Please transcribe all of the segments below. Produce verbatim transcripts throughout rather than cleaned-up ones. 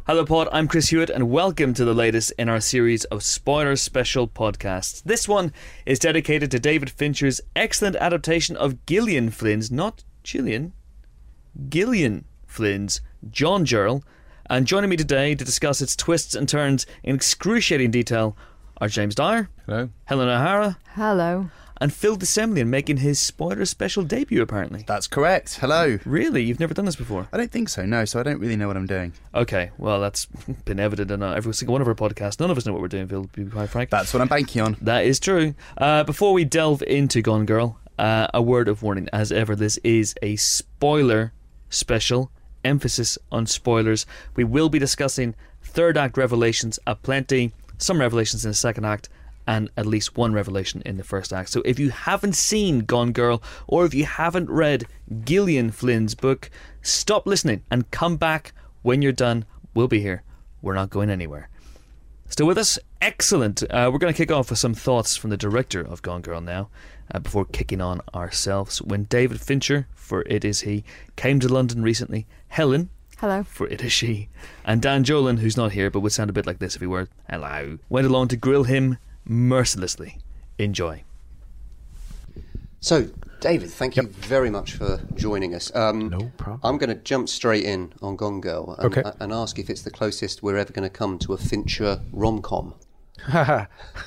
Hello Pod, I'm Chris Hewitt and welcome to the latest in our series of spoiler special podcasts. This one is dedicated to David Fincher's excellent adaptation of Gillian Flynn's, not Gillian, Gillian Flynn's John Girl. And joining me today to discuss its twists and turns in excruciating detail are James Dyer. Hello. Helen O'Hara. Hello. And Phil Dissemblian making his spoiler special debut, apparently. That's correct. Hello. Really? You've never done this before? I don't think so, no, so I don't really know what I'm doing. Okay, well, that's been evident in uh, every single one of our podcasts. None of us know what we're doing, Phil, to be quite frank. That's what I'm banking on. That is true. Uh, before we delve into Gone Girl, uh, a word of warning. As ever, this is a spoiler special. Emphasis on spoilers. We will be discussing third act revelations aplenty, some revelations in the second act, and at least one revelation in the first act. So if you haven't seen Gone Girl, or if you haven't read Gillian Flynn's book, stop listening and come back when you're done. We'll be here. We're not going anywhere. Still with us? Excellent. Uh, we're going to kick off with some thoughts from the director of Gone Girl now, uh, before kicking on ourselves. When David Fincher, for It Is He, came to London recently, Helen, Hello. for It Is She, and Dan Jolin, who's not here but would sound a bit like this if he were, hello, went along to grill him mercilessly. Enjoy. So, David, thank you very much for joining us. Um, no problem. I'm going to jump straight in on Gone Girl and, okay. and ask if it's the closest we're ever going to come to a Fincher rom-com. uh,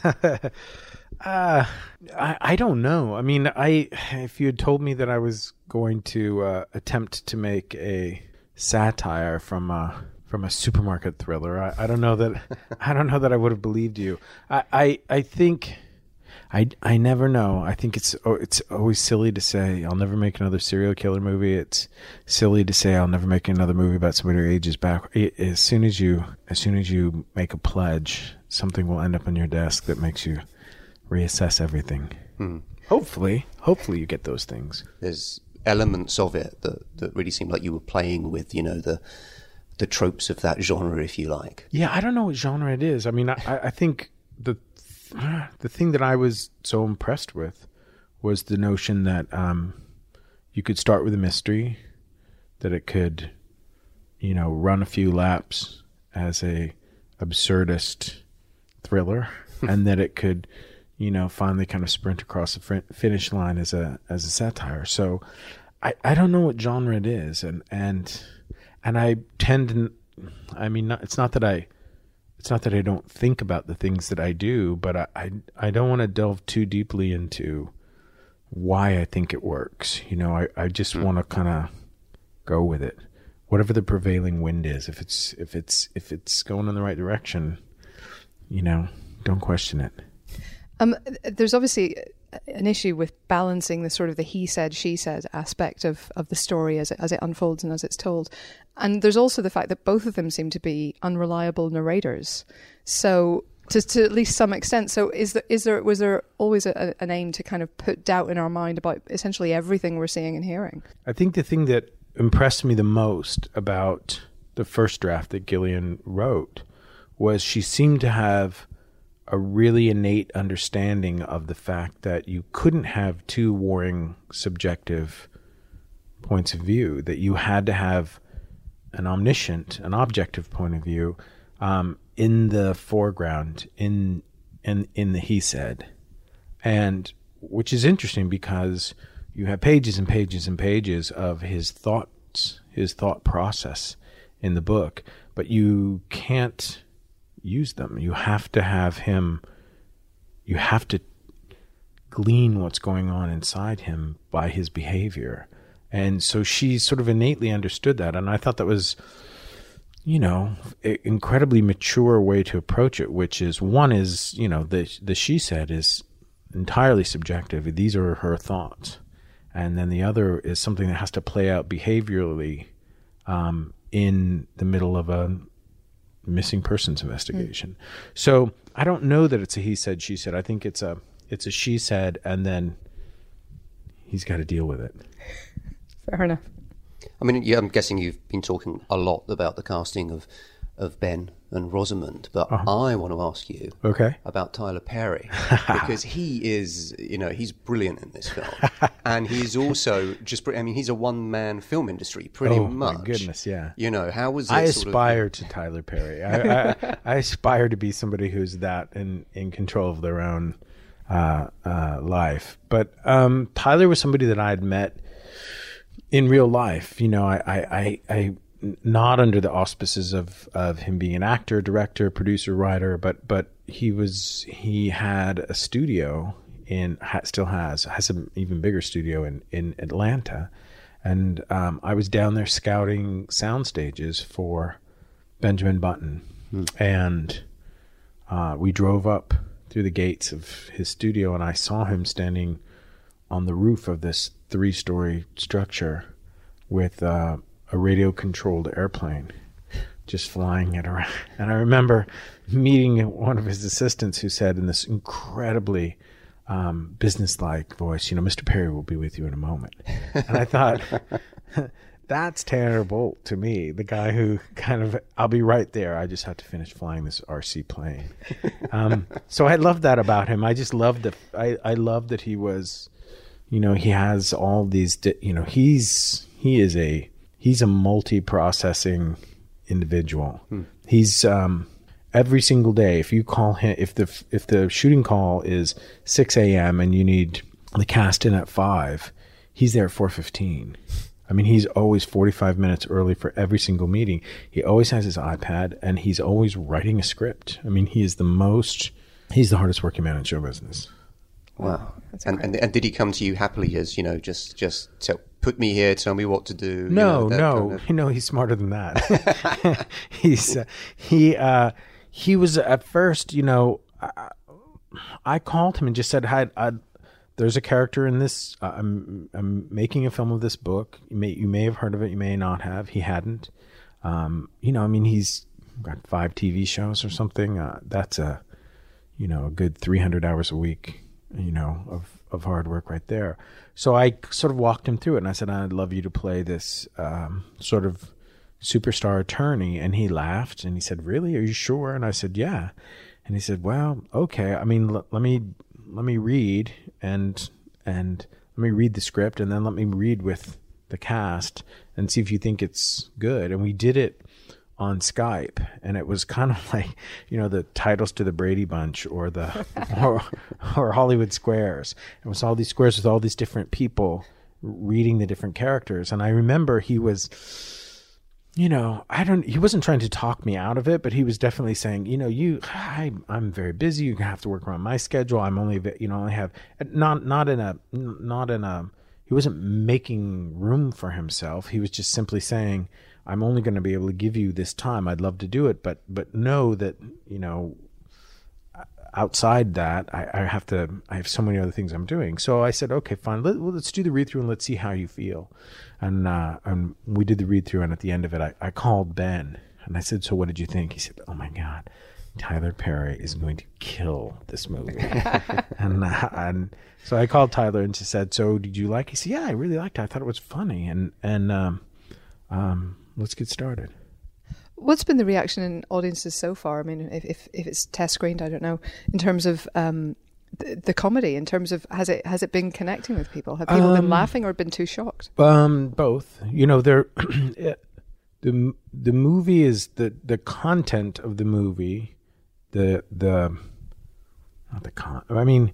I, I don't know. I mean, I if you had told me that I was going to uh, attempt to make a satire from a from a supermarket thriller, I, I don't know that I don't know that I would have believed you. I, I, I think I, I never know. I think it's oh, it's always silly to say I'll never make another serial killer movie. It's silly to say I'll never make another movie about somebody who ages back. As soon as you as soon as you make a pledge, something will end up on your desk that makes you reassess everything. Hmm. Hopefully, hopefully you get those things. There's elements of it that, that really seem like you were playing with, you know, the the tropes of that genre, if you like. Yeah, I don't know what genre it is. I mean, I, I think the the thing that I was so impressed with was the notion that um, you could start with a mystery, that it could, you know, run a few laps as a absurdist thriller, and that it could, you know, finally kind of sprint across the finish line as a as a satire. So I, I don't know what genre it is, and and and I tend to, I mean, not, it's not that I it's not that I don't think about the things that I do, but I I, I don't want to delve too deeply into why I think it works. You know, I, I just mm. want to kind of go with it, whatever the prevailing wind is. If it's if it's if it's going in the right direction, you know, don't question it. Um, there's obviously an issue with balancing the sort of the he said, she said aspect of, of the story as it, as it unfolds and as it's told. And there's also the fact that both of them seem to be unreliable narrators. So to, to at least some extent. So is there, is there was there always a, an aim to kind of put doubt in our mind about essentially everything we're seeing and hearing? I think the thing that impressed me the most about the first draft that Gillian wrote was she seemed to have a really innate understanding of the fact that you couldn't have two warring subjective points of view, that you had to have an omniscient, an objective point of view um, in the foreground, in, in, in the he said. And which is interesting because you have pages and pages and pages of his thoughts, his thought process in the book, but you can't use them. You have to have him, you have to glean what's going on inside him by his behavior. And so she sort of innately understood that. And I thought that was, you know, an incredibly mature way to approach it, which is, one is, you know, the, the she said is entirely subjective. These are her thoughts. And then the other is something that has to play out behaviorally um, in the middle of a missing persons investigation. Mm. So I don't know that it's a he said, she said. I think it's a it's a she said, and then he's got to deal with it. Fair enough. I mean, yeah, I'm guessing you've been talking a lot about the casting of of Ben and Rosamund, but Uh-huh. I want to ask you Okay. about Tyler Perry, because he is, you know, he's brilliant in this film, and he's also just, br- I mean, he's a one-man film industry, pretty Oh, much. my goodness, yeah. You know, how was it? I sort aspire of, to Tyler Perry. I, I, I aspire to be somebody who's that in, in control of their own uh, uh, life. But um, Tyler was somebody that I had met in real life. You know, I, I, I, I not under the auspices of, of him being an actor, director, producer, writer, but but he was he had a studio in ha, still has has an even bigger studio in in Atlanta. And um, I was down there scouting sound stages for Benjamin Button. Hmm. And uh, we drove up through the gates of his studio, and I saw him standing on the roof of this three-story structure with uh, a radio-controlled airplane just flying it around. And I remember meeting one of his assistants who said in this incredibly um, business-like voice, you know, Mister Perry will be with you in a moment. And I thought, that's Tanner Bolt to me, the guy who kind of, I'll be right there. I just have to finish flying this R C plane. Um, so I love that about him. I just love that. I, I love that he was, you know, he has all these, you know, he's, he is a, he's a multi-processing individual. Hmm. He's, um, every single day, if you call him, if the if the shooting call is six a.m. and you need the cast in at five, he's there at four fifteen. I mean, he's always forty-five minutes early for every single meeting. He always has his iPad, and he's always writing a script. I mean, he is the most, he's the hardest working man in show business. Wow. And, and and did he come to you happily as, you know, just, just so put me here, tell me what to do? No, you know, no, kind of... you know, he's smarter than that. he's, uh, he, uh, He was at first, you know, I, I called him and just said, "Hi, I, there's a character in this. Uh, I'm I'm making a film of this book. You may you may have heard of it, you may not have." He hadn't. Um, you know, I mean, he's got five T V shows or something. Uh, that's a, you know, a good three hundred hours a week, you know, of of hard work right there. So I sort of walked him through it, and I said, "I'd love you to play this um, sort of superstar attorney." And he laughed and he said, "Really? Are you sure?" And I said, "Yeah." And he said, "Well, okay. I mean, l- let me let me read and and let me read the script, and then let me read with the cast and see if you think it's good." And we did it on Skype, and it was kind of like, you know, the Titles to the Brady Bunch or the or, or Hollywood Squares. It was all these squares with all these different people reading the different characters. And I remember he was, you know, I don't, he wasn't trying to talk me out of it, but he was definitely saying, you know, you, I, I'm very busy. You have to work around my schedule. I'm only, you know, I have not, not in a, not in a, he wasn't making room for himself. He was just simply saying, I'm only going to be able to give you this time. I'd love to do it, but, but know that, you know, outside that, I, I have to, I have so many other things I'm doing. So I said, okay, fine. Let, well, let's do the read through and let's see how you feel. And, uh, and we did the read through, and at the end of it, I, I called Ben and I said, "So what did you think?" He said, "Oh my God, Tyler Perry is going to kill this movie." and, uh, and so I called Tyler and she said, "So did you like it?" He said, "Yeah, I really liked it. I thought it was funny." And, and, um, um, let's get started. What's been the reaction in audiences so far? I mean, if if, if it's test screened, I don't know. In terms of um, the, the comedy, in terms of has it has it been connecting with people? Have people um, been laughing or been too shocked? Um, both. You know, they're the the movie is the the content of the movie, the the not the con. I mean,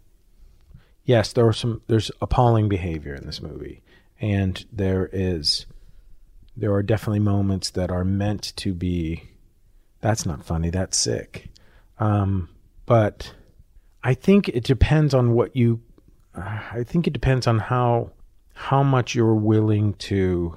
yes, there are some. There's appalling behavior in this movie, and there is. There are definitely moments that are meant to be, that's not funny, that's sick. Um, but I think it depends on what you, uh, I think it depends on how, how much you're willing to,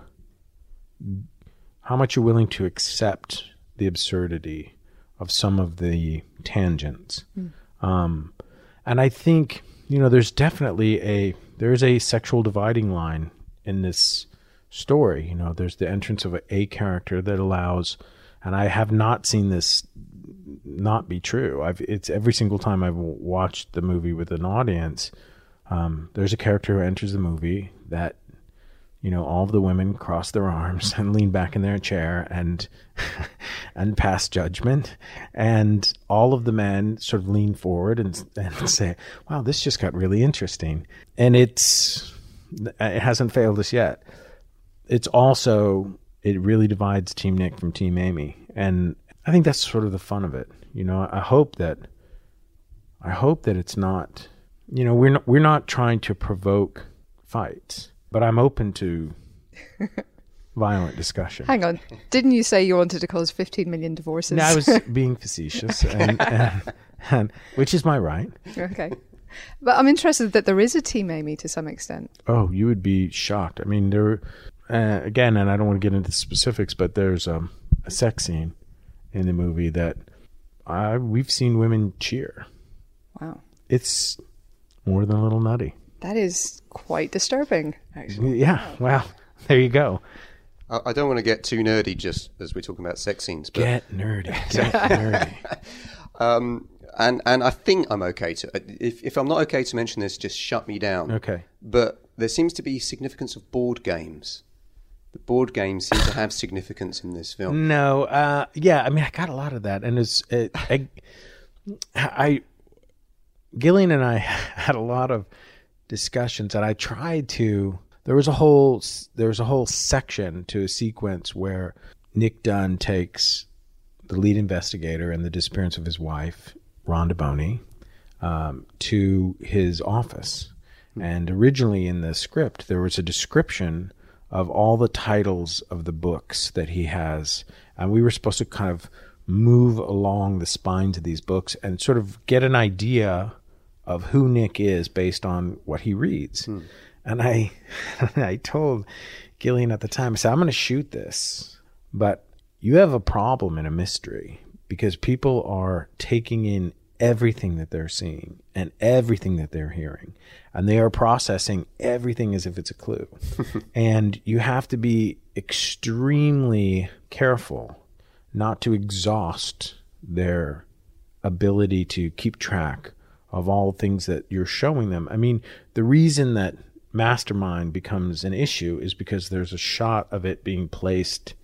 how much you're willing to accept the absurdity of some of the tangents. Mm. Um, and I think, you know, there's definitely a, there's a sexual dividing line in this story. You know, there's the entrance of a, a character that allows, and I have not seen this not be true. I've it's every single time I've watched the movie with an audience, um, there's a character who enters the movie that, you know, all of the women cross their arms and lean back in their chair and and pass judgment. And all of the men sort of lean forward and, and say, wow, this just got really interesting. And it's, it hasn't failed us yet. It's also, it really divides Team Nick from Team Amy. And I think that's sort of the fun of it. You know, I hope that, I hope that it's not, you know, we're not, we're not trying to provoke fights, but I'm open to violent discussion. Hang on. Didn't you say you wanted to cause fifteen million divorces? No, I was being facetious, and, and, and, which is my right. Okay. But I'm interested that there is a Team Amy to some extent. Oh, you would be shocked. I mean, there, uh, again, and I don't want to get into specifics, but there's um, a sex scene in the movie that I, we've seen women cheer. Wow. It's more than a little nutty. That is quite disturbing, actually. Yeah, well, there you go. I, I don't want to get too nerdy just as we're talking about sex scenes. But Get nerdy. Get nerdy. Um, and, and I think I'm okay to... If, if I'm not okay to mention this, just shut me down. Okay. But there seems to be significance of board games. The board games seem to have significance in this film. No, uh, yeah, I mean, I got a lot of that. And it's, it, I, I, Gillian and I had a lot of discussions, and I tried to, there was a whole, there was a whole section to a sequence where Nick Dunn takes the lead investigator and the disappearance of his wife, Rhonda Boney, um, to his office. And originally in the script, there was a description of all the titles of the books that he has. And we were supposed to kind of move along the spines of these books and sort of get an idea of who Nick is based on what he reads. Hmm. And I I told Gillian at the time, I said, I'm going to shoot this, but you have a problem in a mystery because people are taking in everything that they're seeing and everything that they're hearing, and they are processing everything as if it's a clue. And you have to be extremely careful not to exhaust their ability to keep track of all things that you're showing them. I mean, the reason that Mastermind becomes an issue is because there's a shot of it being placed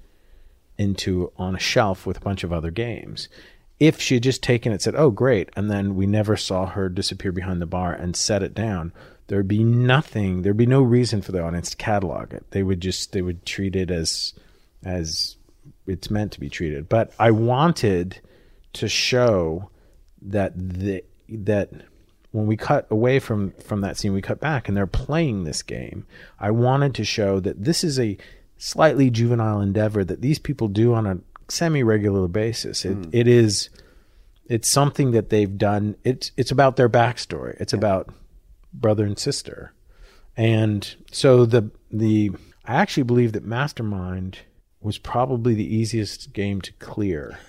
into on a shelf with a bunch of other games. If she had just taken it and said, oh, great, and then we never saw her disappear behind the bar and set it down, there'd be nothing, there'd be no reason for the audience to catalog it. They would just, they would treat it as, as it's meant to be treated. But I wanted to show that the, that when we cut away from, from that scene, we cut back and they're playing this game. I wanted to show that this is a slightly juvenile endeavor that these people do on a semi-regular basis. It, mm. it is, it's something that they've done. It's, it's about their backstory. It's yeah. about brother and sister. And so the, the, I actually believe that Mastermind was probably the easiest game to clear.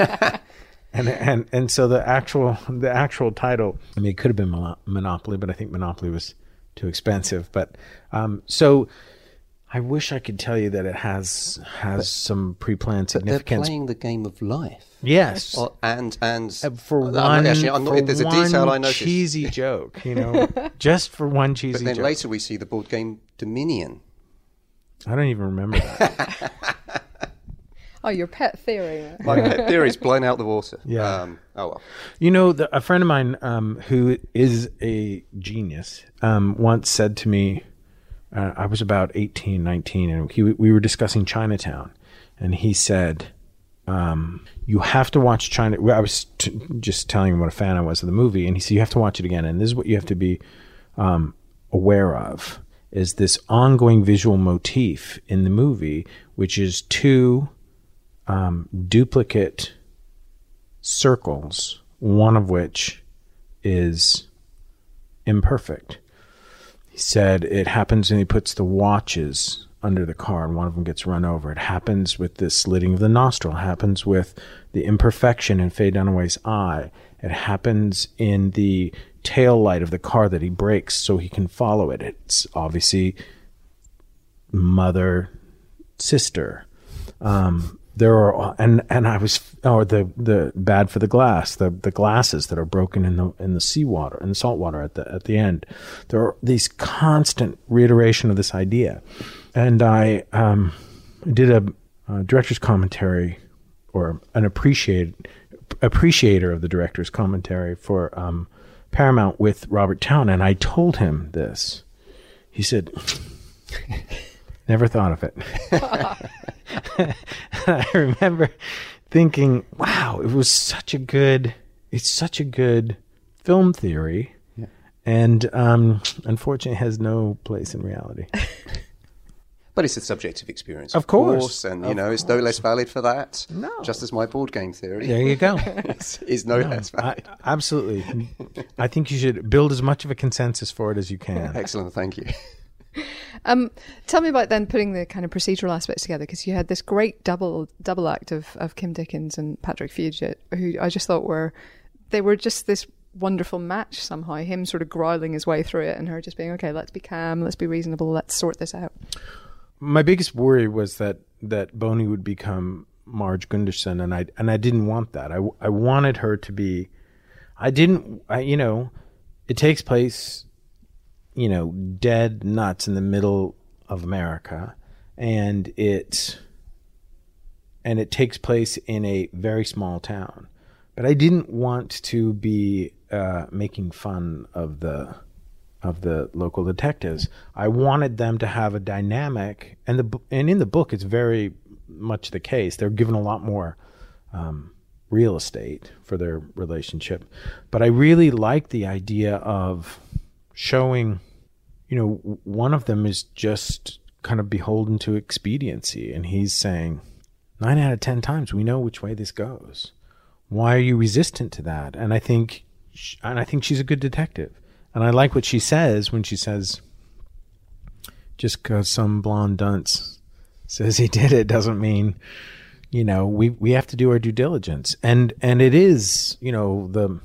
And and and so the actual the actual title, I mean, it could have been Monopoly, but I think Monopoly was too expensive. But um, so I wish I could tell you that it has has but, some pre-planned significance. But they're playing the game of life. Yes, oh, and and uh, for one, actually, I'm not, for there's a one detail I noticed. cheesy joke, you know, just for one cheesy. But then joke. later we see the board game Dominion. I don't even remember that. Oh, your pet theory. My pet theory is blown out the water. Yeah. Um, oh, well. You know, the, a friend of mine um, who is a genius um, once said to me, uh, I was about eighteen, nineteen, and he, we were discussing Chinatown. And he said, um, you have to watch China. I was t- just telling him what a fan I was of the movie. And he said, you have to watch it again. And this is what you have to be um, aware of, is this ongoing visual motif in the movie, which is two Um, duplicate circles, one of which is imperfect. He said it happens when he puts the watches under the car and one of them gets run over. It happens with the slitting of the nostril. It happens with the imperfection in Faye Dunaway's eye. It happens in the tail light of the car that he brakes so he can follow it. It's obviously mother, sister. Um, There are and and I was or the the bad for the glass the the glasses that are broken in the in the seawater in the salt water at the at the end. There are these constant reiteration of this idea, and I um, did a, a director's commentary or an appreciate appreciator of the director's commentary for um, Paramount with Robert Towne, and I told him this. He said, "Never thought of it." I remember thinking, "Wow, it was such a good. It's such a good film theory." And um, unfortunately, has no place in reality. But it's a subjective experience, of, of course. course, and you of know course. it's no less valid for that. No, just as my board game theory. There you go. is, is no, no less valid. I, absolutely. I think you should build as much of a consensus for it as you can. Excellent, thank you. Um, tell me about then putting the kind of procedural aspects together, because you had this great double double act of, of Kim Dickens and Patrick Fugit, who I just thought were they were just this wonderful match somehow. Him sort of growling his way through it, and her just being, okay, let's be calm, let's be reasonable, let's sort this out. My biggest worry was that that Boney would become Marge Gunderson, and I and I didn't want that. I, I wanted her to be. I didn't. I, you know, it takes place, you know, dead nuts in the middle of America, and it and it takes place in a very small town. But I didn't want to be uh, making fun of the of the local detectives. I wanted them to have a dynamic, and the and in the book it's very much the case. They're given a lot more um, real estate for their relationship. But I really like the idea of showing, you know, one of them is just kind of beholden to expediency, and he's saying, nine out of ten times we know which way this goes. Why are you resistant to that? And I think, and I think she's a good detective. And I like what she says when she says, just because some blonde dunce says he did it doesn't mean, you know, we, we have to do our due diligence. And and it is, you know, the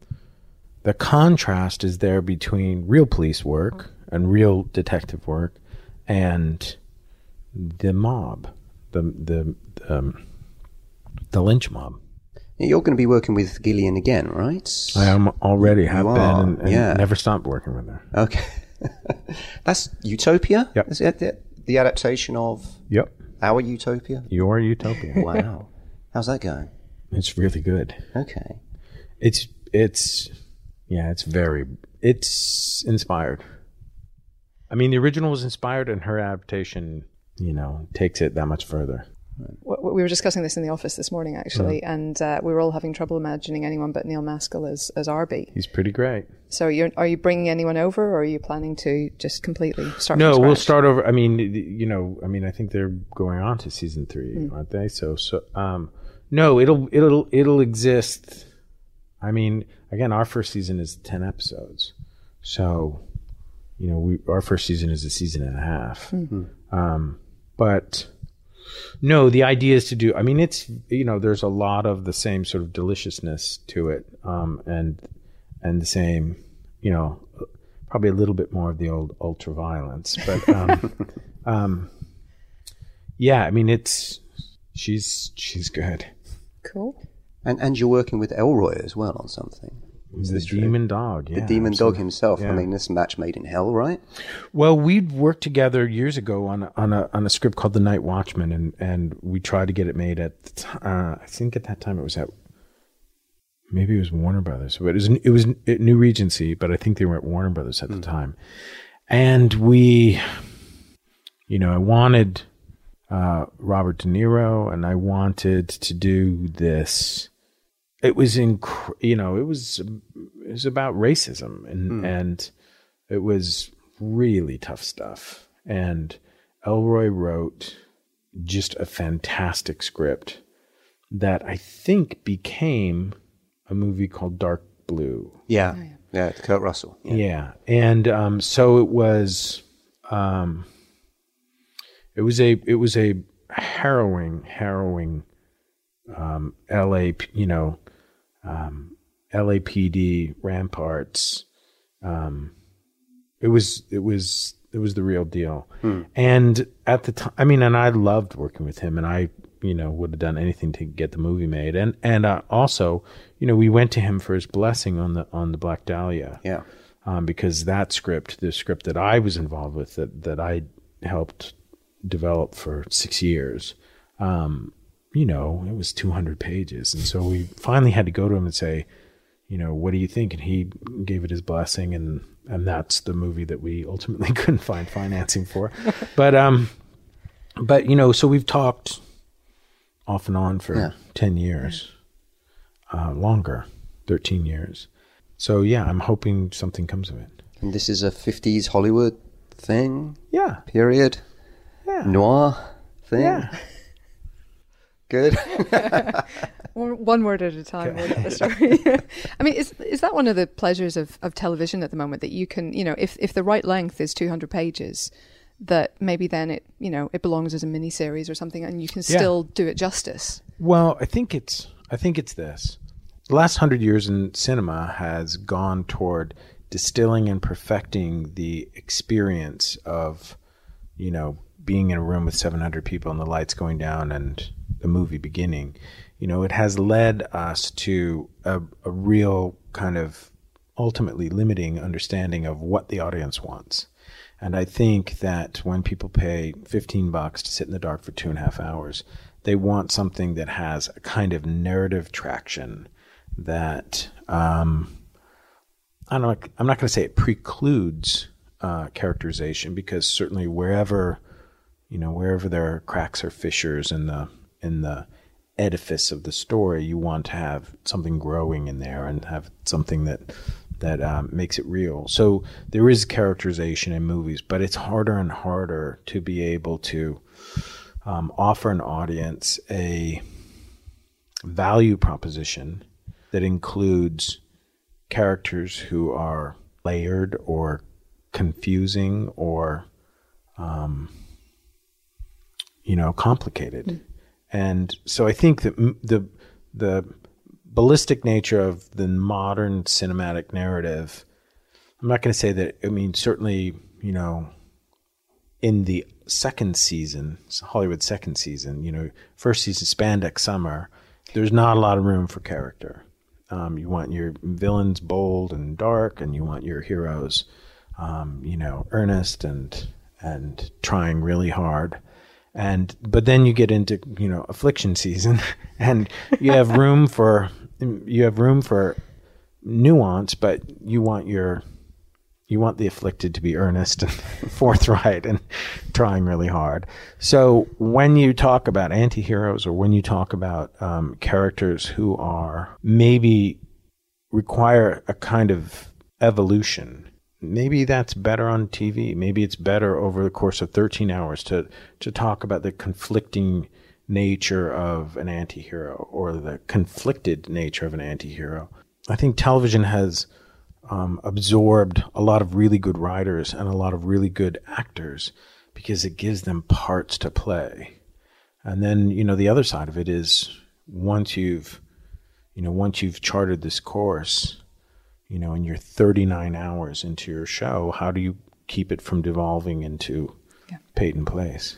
the contrast is there between real police work and real detective work and the mob, the the um, the lynch mob. You're going to be working with Gillian again, right? I am already, have You been, are, and, and yeah. never stopped working with her. Okay. That's Utopia? Yep. Is it the, the adaptation of Yep. our Utopia? Your Utopia. Wow. How's that going? It's really good. Okay. It's, it's, yeah, it's very, it's inspired. I mean, the original was inspired, and her adaptation, you know, takes it that much further. We were discussing this in the office this morning, actually, Mm. and uh, we were all having trouble imagining anyone but Neil Maskell as, as Arby. He's pretty great. So you're, are you bringing anyone over, or are you planning to just completely start No, from we'll scratch? start over. I mean, you know, I mean, I think they're going on to season three, Mm. aren't they? So, so, um, no, it'll, it'll, it'll exist. I mean, again, our first season is ten episodes. So, you know, we, our first season is a season and a half. Mm-hmm. Um, but no, the idea is to do, I mean, it's, you know, there's a lot of the same sort of deliciousness to it. Um, and, and the same, you know, probably a little bit more of the old ultra violence, but, um, um, yeah, I mean, it's, she's, she's good. Cool. And and you're working with Elroy as well on something. He's Is the this true? demon dog. Yeah, The demon absolutely. dog himself. Yeah. I mean, this match made in hell, right? Well, we'd worked together years ago on a, on a on a script called The Night Watchman, and, and we tried to get it made at the t- uh, I think at that time it was at maybe it was Warner Brothers, but it was it was at New Regency, but I think they were at Warner Brothers at mm. the time, and we, you know, I wanted uh, Robert De Niro, and I wanted to do this. It was inc- you know, it was it was about racism, and mm. and it was really tough stuff. And Elroy wrote just a fantastic script that I think became a movie called Dark Blue. Yeah, oh, yeah. yeah, Kurt Russell. Yeah, yeah. And um, so it was, um, it was a it was a harrowing, harrowing um, L A, you know. Um, L A P D ramparts. Um, it was it was it was the real deal. Hmm. And at the time, I mean, and I loved working with him, and I, you know, would have done anything to get the movie made. And and uh, also, you know, we went to him for his blessing on the on the Black Dahlia. Yeah. Um, because that script, the script that I was involved with, that that I helped develop for six years. Um, you know, it was two hundred pages. And so we finally had to go to him and say, you know, what do you think? And he gave it his blessing, and, and that's the movie that we ultimately couldn't find financing for. But, um, but, you know, so we've talked off and on for yeah. ten years, uh, longer, thirteen years. So, yeah, I'm hoping something comes of it. And this is a fifties Hollywood thing? Yeah. Period? Yeah. Noir thing? Yeah. Good. One word at a time. We'll get the story. I mean, is is that one of the pleasures of, of television at the moment, that you can, you know, if, if the right length is two hundred pages, that maybe then it, you know, it belongs as a miniseries or something, and you can still yeah. do it justice? Well, I think it's I think it's this. The last hundred years in cinema has gone toward distilling and perfecting the experience of, you know, being in a room with seven hundred people and the lights going down and the movie beginning. You know, it has led us to a, a real kind of ultimately limiting understanding of what the audience wants. And I think that when people pay fifteen bucks to sit in the dark for two and a half hours, they want something that has a kind of narrative traction that, um, I don't know, I'm not going to say it precludes uh, characterization, because certainly wherever, you know, wherever there are cracks or fissures in the in the edifice of the story, you want to have something growing in there and have something that that um, makes it real. So there is characterization in movies, but it's harder and harder to be able to um, offer an audience a value proposition that includes characters who are layered or confusing or, um, you know, complicated. Mm. And so I think that the the ballistic nature of the modern cinematic narrative, I'm not going to say that, I mean, certainly, you know, in the second season, Hollywood second season, you know, first season, Spandex Summer, there's not a lot of room for character. Um, you want your villains bold and dark, and you want your heroes, um, you know, earnest and and trying really hard. And but then you get into, you know, affliction season, and you have room for you have room for nuance, but you want your you want the afflicted to be earnest and forthright and trying really hard. So when you talk about anti-heroes, or when you talk about um, characters who are maybe require a kind of evolution, maybe that's better on T V. Maybe it's better over the course of thirteen hours to, to talk about the conflicting nature of an anti-hero, or the conflicted nature of an anti-hero. I think television has um, absorbed a lot of really good writers and a lot of really good actors, because it gives them parts to play. And then, you know, the other side of it is once you've, you know, once you've charted this course, you know, and you're thirty-nine hours into your show, how do you keep it from devolving into yeah. Peyton Place?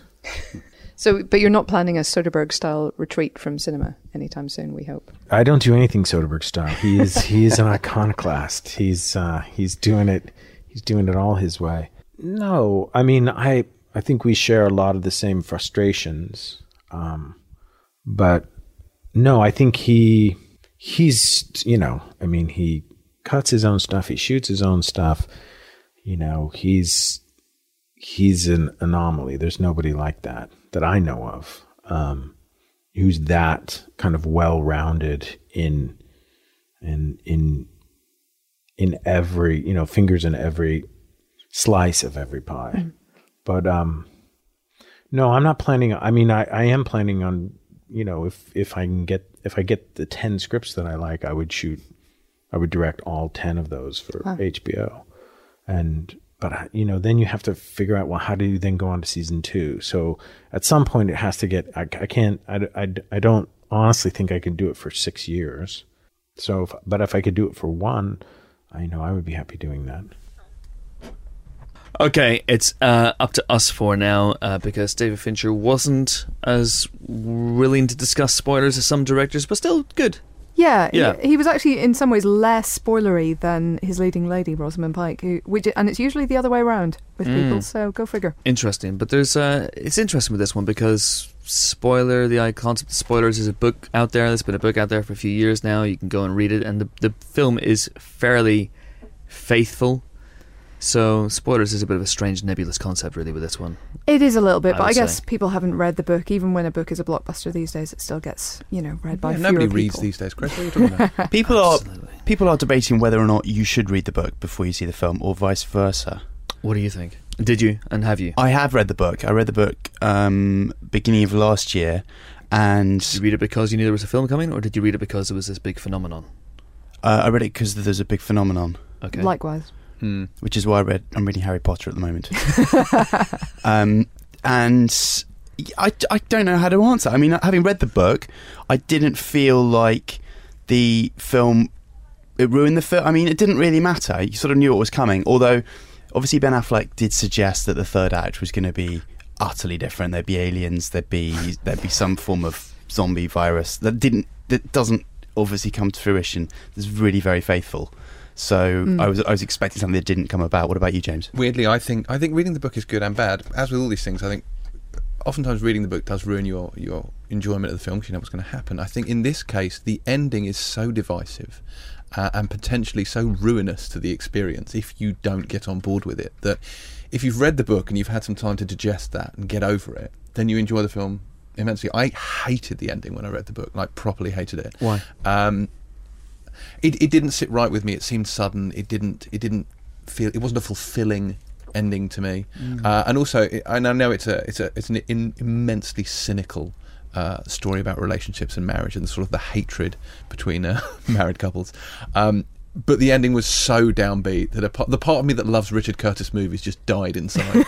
So, but you're not planning a Soderbergh-style retreat from cinema anytime soon, we hope? I don't do anything Soderbergh-style. He is he is an iconoclast. He's uh, he's doing it. He's doing it all his way. No, I mean, I I think we share a lot of the same frustrations, um, but no, I think he he's you know, I mean, he cuts his own stuff. He shoots his own stuff. You know, he's he's an anomaly. There's nobody like that that I know of, um, who's that kind of well-rounded in in in in every, you know, fingers in every slice of every pie. Mm. But um, no, I'm not planning. I mean, I, I am planning on, you know, if if I can get if I get the ten scripts that I like, I would shoot. I would direct all ten of those for wow. H B O. And, but, you know, then you have to figure out, well, how do you then go on to season two? So at some point it has to get, I, I can't, I, I, I don't honestly think I can do it for six years. So, if, but if I could do it for one, I know I would be happy doing that. Okay, it's uh, up to us four now, uh, because David Fincher wasn't as willing to discuss spoilers as some directors, but still good. Yeah, yeah. He, he was actually in some ways less spoilery than his leading lady, Rosamund Pike, who, which, and it's usually the other way around with mm. people, so go figure. Interesting, but there's uh, it's interesting with this one because spoiler, the concept of spoilers, is a book out there. There's been a book out there for a few years now. You can go and read it, and the the film is fairly faithful. So spoilers is a bit of a strange, nebulous concept, really, with this one. It is a little bit, I but I would guess say. people haven't read the book. Even when a book is a blockbuster these days, it still gets, you know, read by Yeah, fewer nobody people. reads these days, Chris. What are you talking about? People are Absolutely. people are debating whether or not you should read the book before you see the film, or vice versa. What do you think? Did you, and have you? I have read the book. I read the book um, beginning of last year, and Did you read it because you knew there was a film coming, or did you read it because it was this big phenomenon? uh, I read it because there's a big phenomenon, Okay. Likewise. Hmm. which is why I read. I'm reading Harry Potter at the moment, um, and I, I don't know how to answer. I mean, having read the book, I didn't feel like the film it ruined the film. I mean, it didn't really matter. You sort of knew what was coming, although obviously Ben Affleck did suggest that the third act was going to be utterly different. There'd be aliens. There'd be there'd be some form of zombie virus that didn't that doesn't obviously come to fruition. It's really very faithful. So Mm. I was I was expecting something that didn't come about. What about you, James? Weirdly, I think I think reading the book is good and bad. As with all these things, I think oftentimes reading the book does ruin your, your enjoyment of the film because you know what's going to happen. I think in this case, the ending is so divisive uh, and potentially so ruinous to the experience if you don't get on board with it, that if you've read the book and you've had some time to digest that and get over it, then you enjoy the film immensely. I hated the ending when I read the book, like properly hated it. Why? Um, it it didn't sit right with me. It seemed sudden. It didn't it didn't feel. It wasn't a fulfilling ending to me. Mm. Uh, and also, it, and I know it's a it's a it's an in, immensely cynical uh, story about relationships and marriage and sort of the hatred between uh, married couples. Um, but the ending was so downbeat that a, pa- the part of me that loves Richard Curtis movies just died inside.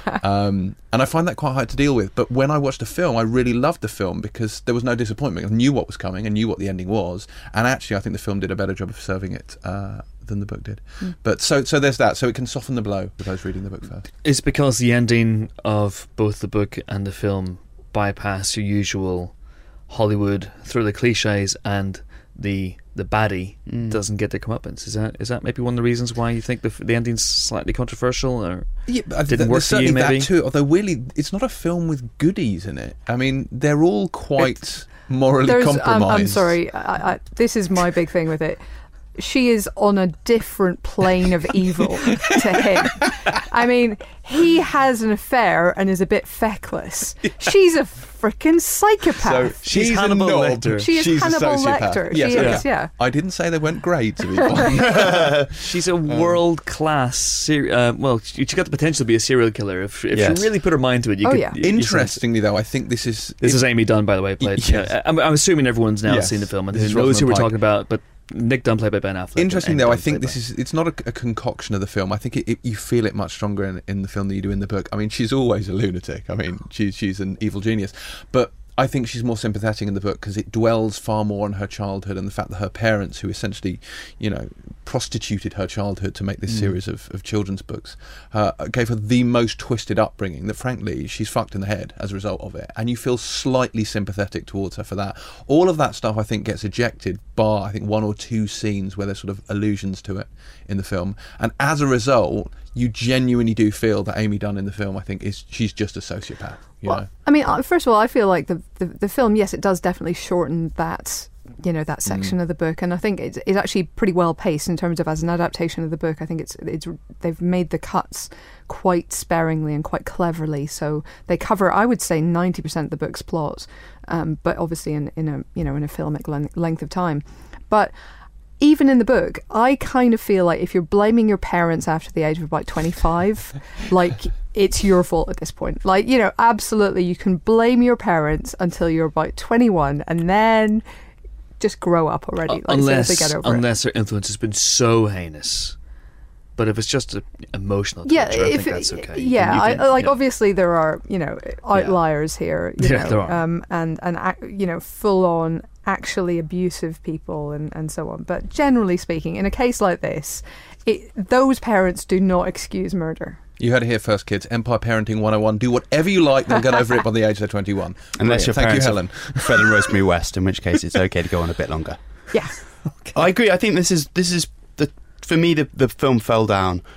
um, and I find that quite hard to deal with. But when I watched the film, I really loved the film because there was no disappointment. I knew what was coming and knew what the ending was. And actually, I think the film did a better job of serving it uh, than the book did. Mm. But so so there's that. So it can soften the blow if I was reading the book first. It's because the ending of both the book and the film bypass your usual Hollywood thriller cliches, and the the baddie Mm. doesn't get their comeuppance. Is that is that maybe one of the reasons why you think the the ending's slightly controversial? Or Yeah, but Didn't th- work there's for you, certainly maybe? that too. Although weirdly, it's not a film with goodies in it. I mean, they're all quite morally There's, um, compromised. I'm sorry. I, I, this is my big thing with it. She is on a different plane of evil to him. I mean, he has an affair and is a bit feckless. She's a freaking psychopath. She's a Hannibal knob. Lecter. She is She's a Hannibal sociopath. Lecter. Yes, She okay. is, yeah. I didn't say they weren't great, to be honest. she's a world class. Ser- uh, well, she, she got the potential to be a serial killer if, if Yes. she really put her mind to it. You Oh, could, yeah. you- you Interestingly, though, I think this is This it- is Amy Dunn, by the way. Played. Yes. Yeah, I'm, I'm assuming everyone's now Yes. seen the film and This who is knows who Rosamund we're Pike. talking about. But Nick Dunn played by Ben Affleck. Interesting and though, Amy I Dunn think played this by- is it's not a, a concoction of the film. I think it, it, you feel it much stronger in, in the film than you do in the book. I mean, she's always a lunatic. I mean, she's she's an evil genius, but I think she's more sympathetic in the book because it dwells far more on her childhood and the fact that her parents, who essentially, you know, prostituted her childhood to make this Mm. series of, of children's books, uh, gave her the most twisted upbringing that, frankly, she's fucked in the head as a result of it. And you feel slightly sympathetic towards her for that. All of that stuff, I think, gets ejected, bar, I think, one or two scenes where there's sort of allusions to it in the film. And as a result, you genuinely do feel that Amy Dunn in the film, I think, is she's just a sociopath. You Well, know? I mean, uh, first of all, I feel like the, the, the film, yes, it does definitely shorten that, you know, that section Mm. of the book, and I think it's, it's actually pretty well paced in terms of as an adaptation of the book. I think it's it's they've made the cuts quite sparingly and quite cleverly, so they cover, I would say, ninety percent of the book's plot, um, but obviously in, in a you know in a filmic len- length of time, but. Even in the book, I kind of feel like if you're blaming your parents after the age of about twenty-five, like it's your fault at this point. Like, you know, absolutely, you can blame your parents until you're about twenty-one, and then just grow up already. Like, unless seriously, get over unless her influence has been so heinous. But if it's just a emotional it. Yeah, torture, I if think that's okay. You yeah, can- you I, can- like yeah. obviously there are you know outliers here. You Yeah, know, there are. Um, and and ac- you know, full on actually abusive people and, and so on. But generally speaking, in a case like this, it, those parents do not excuse murder. You heard it here first, kids. Empire Parenting one oh one. Do whatever you like, they'll get over it by the age they're twenty-one. Unless your Brilliant. Thank you, parents Helen. are Fred and Rosemary West, in which case it's okay to go on a bit longer. Yeah. I agree. I think this is this is the for me the the film fell down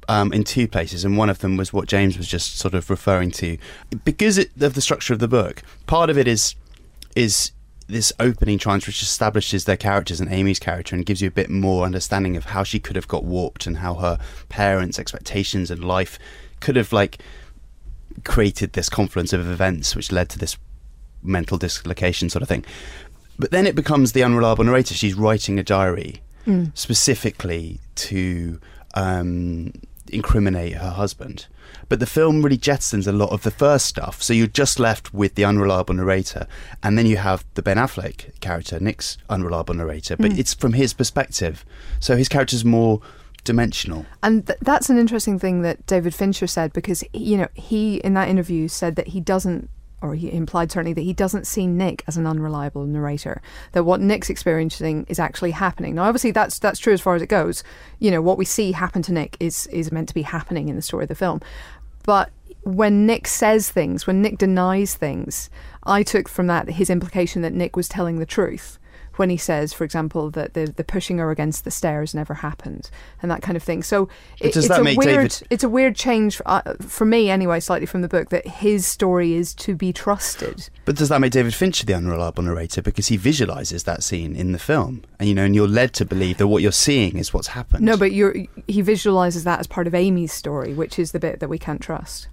um, in two places, and one of them was what James was just sort of referring to. Because it, of the structure of the book, part of it is is this opening tranche which establishes their characters and Amy's character and gives you a bit more understanding of how she could have got warped and how her parents' expectations and life could have like created this confluence of events which led to this mental dislocation sort of thing. But then it becomes the unreliable narrator. She's writing a diary mm. specifically to um, incriminate her husband. But the film really jettisons a lot of the first stuff. So you're just left with the unreliable narrator. And then you have the Ben Affleck character, Nick's unreliable narrator. But mm. it's from his perspective. So his character's more dimensional. And th- that's an interesting thing that David Fincher said, because, you know, he, in that interview, said that he doesn't, or he implied certainly that he doesn't see Nick as an unreliable narrator, that what Nick's experiencing is actually happening. Now, obviously, that's that's true as far as it goes. You know, what we see happen to Nick is is meant to be happening in the story of the film. But when Nick says things, when Nick denies things, I took from that his implication that Nick was telling the truth. When he says, for example, that the, the pushing her against the stairs never happened, and that kind of thing. So it, does it's that a make weird, David... it's a weird change for, uh, for me anyway, slightly from the book, that his story is to be trusted. But does that make David Fincher the unreliable narrator, because he visualises that scene in the film, and you know, and you're led to believe that what you're seeing is what's happened? No, but you're, he visualises that as part of Amy's story, which is the bit that we can't trust.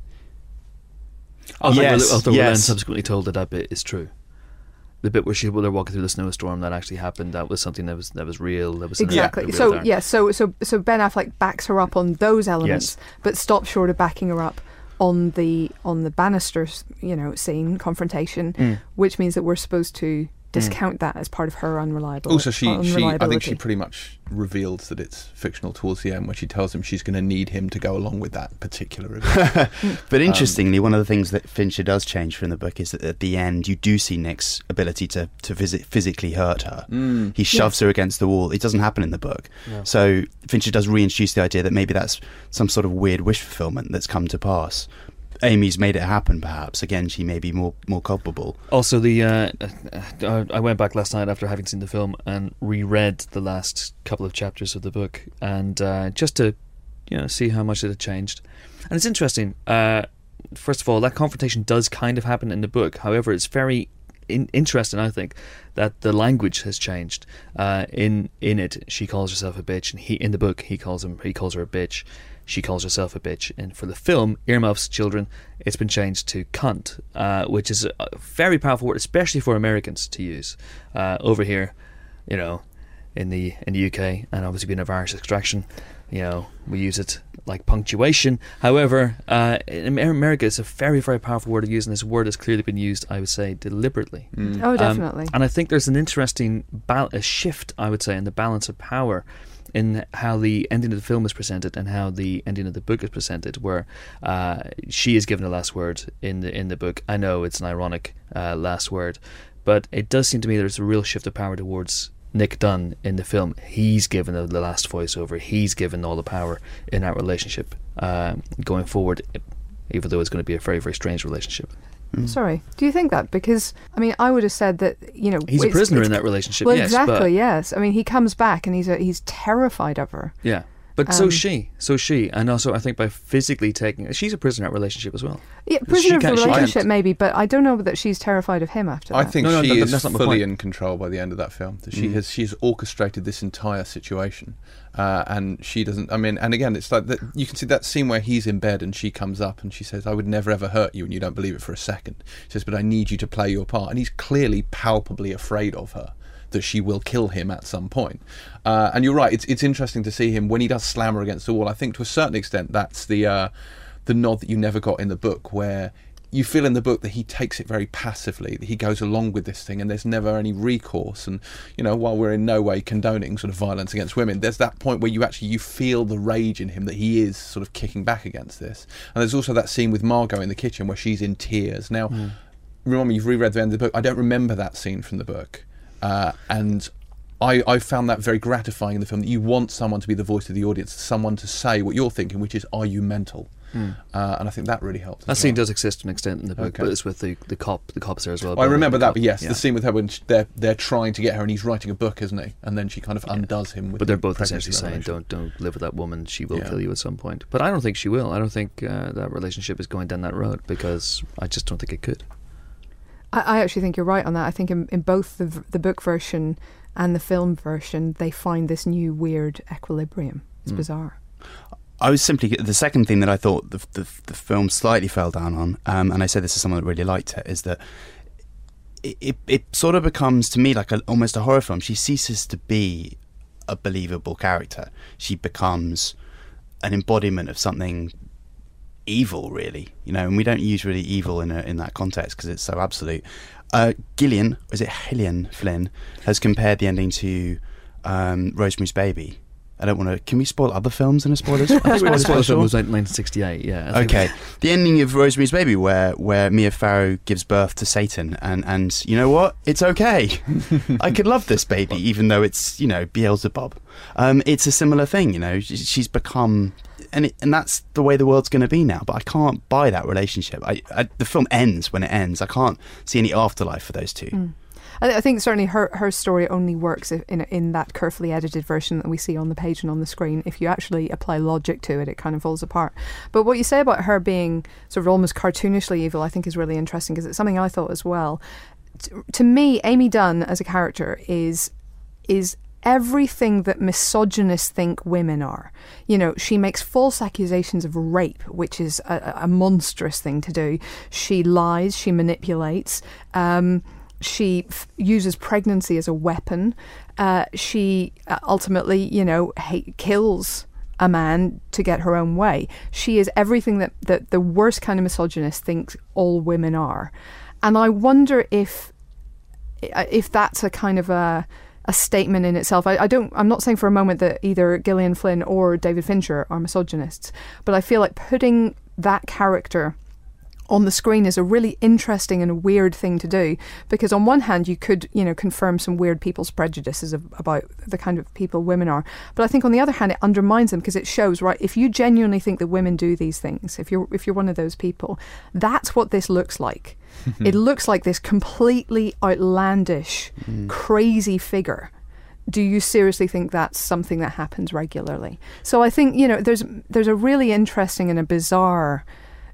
Although, yes, although yes. Roland subsequently told that that bit is true. The bit where she, where they're walking through the snowstorm, that actually happened. That was something that was that was real. That was exactly. Real so there. yeah. So so so Ben Affleck backs her up on those elements, Yes. but stops short of backing her up on the on the banister, you know, scene confrontation, Mm. which means that we're supposed to discount mm. that as part of her unreliable. Also, she, she I think she unreliability. pretty much reveals that it's fictional towards the end, when she tells him she's going to need him to go along with that particular event. But interestingly, um, one of the things that Fincher does change from the book is that at the end you do see Nick's ability to, to visit, physically hurt her. Mm. He shoves Yeah. her against the wall. It doesn't happen in the book. Yeah. So Fincher does reintroduce the idea that maybe that's some sort of weird wish fulfillment that's come to pass. Amy's made it happen, perhaps. Again, she may be more more culpable. Also, the uh, uh, I went back last night after having seen the film and reread the last couple of chapters of the book, and uh, just to you know see how much it had changed. And it's interesting. Uh, first of all, that confrontation does kind of happen in the book. However, it's very in- interesting, I think, that the language has changed. Uh, in in it, she calls herself a bitch, and he in the book he calls him he calls her a bitch. She calls herself a bitch. And for the film, Earmuffs Children, it's been changed to cunt, uh, which is a very powerful word, especially for Americans to use. Uh, over here, you know, in the in the U K, and obviously being of Irish extraction, you know, we use it like punctuation. However, uh, in America, it's a very, very powerful word to use, and this word has clearly been used, I would say, deliberately. Mm. Oh, Um, definitely. and I think there's an interesting bal- a shift, I would say, in the balance of power in how the ending of the film is presented and how the ending of the book is presented, where uh, she is given the last word in the in the book. I know it's an ironic uh, last word, but it does seem to me there's a real shift of power towards Nick Dunn in the film. He's given the, the last voiceover. He's given all the power in that relationship uh, going forward, even though it's going to be a very, very strange relationship. Mm. Sorry, do you think that? Because I mean, I would have said that, you know, He's a it's- prisoner it's- in that relationship, Well, yes. exactly. But, Yes. I mean, he comes back and he's a, he's terrified of her. yeah. But so Um, is she. So is she. And also, I think by physically taking... She's a prisoner in that relationship as well. Yeah, She prisoner of the can't- she relationship can't- maybe, but I don't know that she's terrified of him after I that. think No, no, she that- is that's not my fully point. in control by the end of that film. That she Mm. has she's orchestrated this entire situation, uh, and she doesn't. I mean, and again, it's like that. You can see that scene where he's in bed and she comes up and she says, "I would never ever hurt you," and you don't believe it for a second. She says, "But I need you to play your part," and he's clearly palpably afraid of her, that she will kill him at some point. Uh, and you're right, it's it's interesting to see him when he does slam her against the wall. I think to a certain extent that's the uh, the nod that you never got in the book, where you feel in the book that he takes it very passively, that he goes along with this thing and there's never any recourse. And, you know, while we're in no way condoning sort of violence against women, there's that point where you actually, you feel the rage in him, that he is sort of kicking back against this. And there's also that scene with Margot in the kitchen where she's in tears. Now, mm. remember, you've reread the end of the book. I don't remember that scene from the book. Uh, and I, I found that very gratifying in the film, that you want someone to be the voice of the audience, someone to say what you're thinking, which is, are you mental? Mm. uh, and I think that really helped. That as scene well. does exist to an extent in the book, Okay. but it's with the, the cop. The cops there as well. I remember that, cop. but yes, Yeah. the scene with her when sh- they're they're trying to get her, and he's writing a book, isn't he? And then she kind of undoes him. With But they're the both pregnancy essentially saying, revelation. "Don't don't live with that woman. She will Yeah. kill you at some point." But I don't think she will. I don't think uh, that relationship is going down that road because I just don't think it could. I, I actually think you're right on that. I think in, in both the v- the book version and the film version, they find this new weird equilibrium. It's Mm. bizarre. I was simply the second thing that I thought the the, the film slightly fell down on, um, and I said this to someone that really liked it, is that it, it, it sort of becomes to me like a, almost a horror film. She ceases to be a believable character. She becomes an embodiment of something evil, really, you know. And we don't use really evil in a, in that context because it's so absolute. Uh, Gillian, or is it Gillian Flynn, has compared the ending to um, Rosemary's Baby. I don't want to. Can we spoil other films in a spoilers? I think we spoiler spoiled film special? was like nineteen sixty-eight. Yeah. I think- Okay, the ending of Rosemary's Baby, where where Mia Farrow gives birth to Satan, and and you know what? It's okay. I could love this baby, even though it's you know Beelzebub. Um, it's a similar thing, you know. She- She's become, and it, and that's the way the world's going to be now. But I can't buy that relationship. I, I the film ends when it ends. I can't see any afterlife for those two. Mm. I, I think certainly her her story only works if, in in that carefully edited version that we see on the page and on the screen. If you actually apply logic to it, it kind of falls apart. But what you say about her being sort of almost cartoonishly evil, I think is really interesting because it's something I thought as well. T- to me, Amy Dunn as a character is is everything that misogynists think women are. You know, she makes false accusations of rape, which is a, a monstrous thing to do. She lies, she manipulates. Um, She f- uses pregnancy as a weapon. Uh, she uh, ultimately, you know, hate, kills a man to get her own way. She is everything that, that the worst kind of misogynist thinks all women are. And I wonder if if that's a kind of a a statement in itself. I, I don't. I'm not saying for a moment that either Gillian Flynn or David Fincher are misogynists, but I feel like putting that character on the screen is a really interesting and a weird thing to do, because on one hand you could, you know, confirm some weird people's prejudices of, about the kind of people women are, but I think on the other hand it undermines them, because it shows, right, if you genuinely think that women do these things, if you're if you're one of those people, that's what this looks like. It looks like this completely outlandish, mm. crazy figure. Do you seriously think that's something that happens regularly? So I think, you know, there's there's a really interesting and a bizarre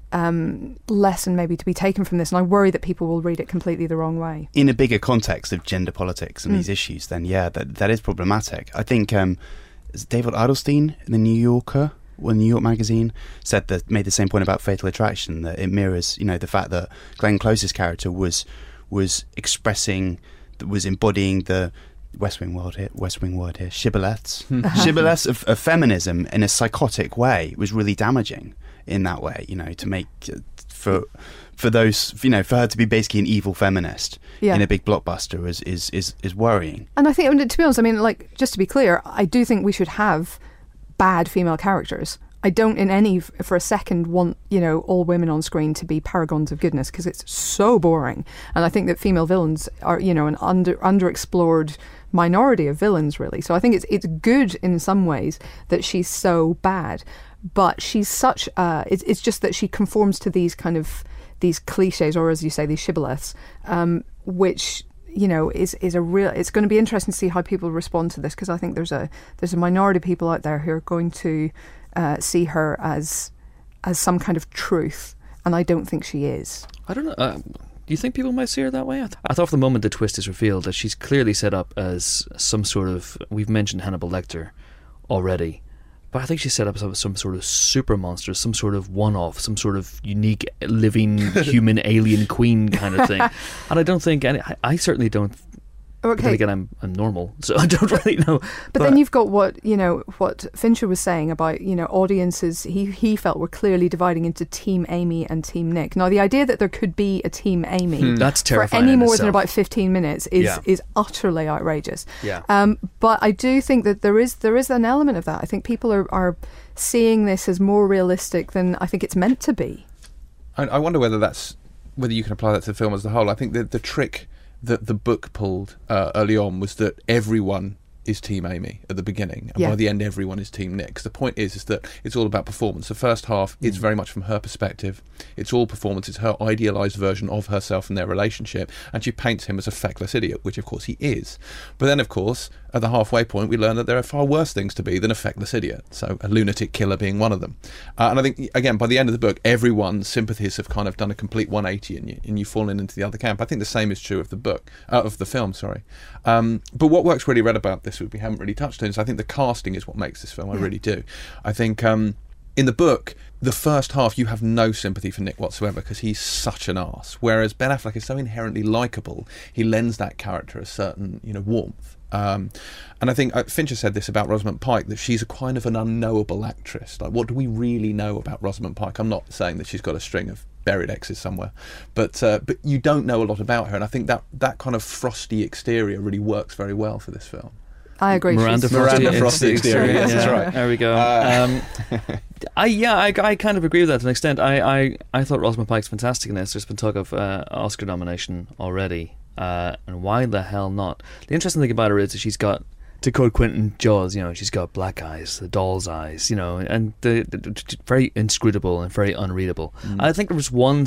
Um, lesson maybe to be taken from this, and I worry that people will read it completely the wrong way. In a bigger context of gender politics and Mm. these issues, then yeah, that that is problematic. I think um, is it David Adelstein in the New Yorker, or New York Magazine, said that made the same point about Fatal Attraction, that it mirrors, you know, the fact that Glenn Close's character was was expressing, was embodying the West Wing word here, West Wing word here, shibboleths, shibboleths of, of feminism in a psychotic way. It was really damaging in that way, you know, to make uh, for for those, you know, for her to be basically an evil feminist Yeah. in a big blockbuster is is is, is worrying. And I think, I mean, to be honest, I mean, like, just to be clear, I do think we should have bad female characters. I don't in any, for a second, want, you know, all women on screen to be paragons of goodness, because it's so boring. And I think that female villains are, you know, an under underexplored minority of villains, really. So I think it's it's good in some ways that she's so bad, but she's such uh it's, it's just that she conforms to these kind of these cliches, or as you say, these shibboleths, um which, you know, is is a real it's going to be interesting to see how people respond to this, because I think there's a there's a minority of people out there who are going to uh see her as as some kind of truth, and I don't think she is. I don't know. Uh, do you think people might see her that way? I, th- I thought from the moment the twist is revealed that she's clearly set up as some sort of. We've mentioned Hannibal Lecter already, but I think she's set up as some sort of super monster, some sort of one-off, some sort of unique living human alien queen kind of thing. And I don't think any. I, I certainly don't. But then Okay, again, I'm I'm normal, so I don't really know. but, then you've got what, you know, what Fincher was saying about, you know, audiences he he felt were clearly dividing into Team Amy and Team Nick. Now, the idea that there could be a Team Amy that's for terrifying any in more than itself. about fifteen minutes is Yeah. is utterly outrageous. Yeah. Um, but I do think that there is there is an element of that. I think people are, are seeing this as more realistic than I think it's meant to be. I, I wonder whether that's whether you can apply that to the film as a whole. I think that the trick that the book pulled uh, early on was that everyone is Team Amy at the beginning, and Yeah. by the end everyone is Team Nick. 'Cause the point is, is that it's all about performance. The first half, it's very much from her perspective. It's all performance. It's her idealised version of herself and their relationship, and she paints him as a feckless idiot, which of course he is. But then, of course, at the halfway point, we learn that there are far worse things to be than a feckless idiot. So a lunatic killer being one of them. Uh, and I think, again, by the end of the book, everyone's sympathies have kind of done a complete one eighty, and, you, and you've fallen into the other camp. I think the same is true of the book, uh, of the film, sorry. Um, but what works really well about this, which we haven't really touched on, is I think the casting is what makes this film. I really do. I think um, in the book, the first half, you have no sympathy for Nick whatsoever because he's such an arse. Whereas Ben Affleck is so inherently likeable, he lends that character a certain, you know, warmth. Um, and I think uh, Fincher said this about Rosamund Pike, that she's a kind of an unknowable actress. Like, what do we really know about Rosamund Pike? I'm not saying that she's got a string of buried exes somewhere, but uh, but you don't know a lot about her, and I think that that kind of frosty exterior really works very well for this film. I agree. Miranda she's- Frosty, Miranda Frosty exterior, yes, that's right. There we go. Uh, um, I yeah, I, I kind of agree with that to an extent. I, I, I thought Rosamund Pike's fantastic in this. There's been talk of uh, Oscar nomination already, uh, and why the hell not? The interesting thing about her is that she's got, to quote Quentin Jaws, you know, she's got black eyes, the doll's eyes, you know, and the, the, the very inscrutable and very unreadable. Mm. I think there was one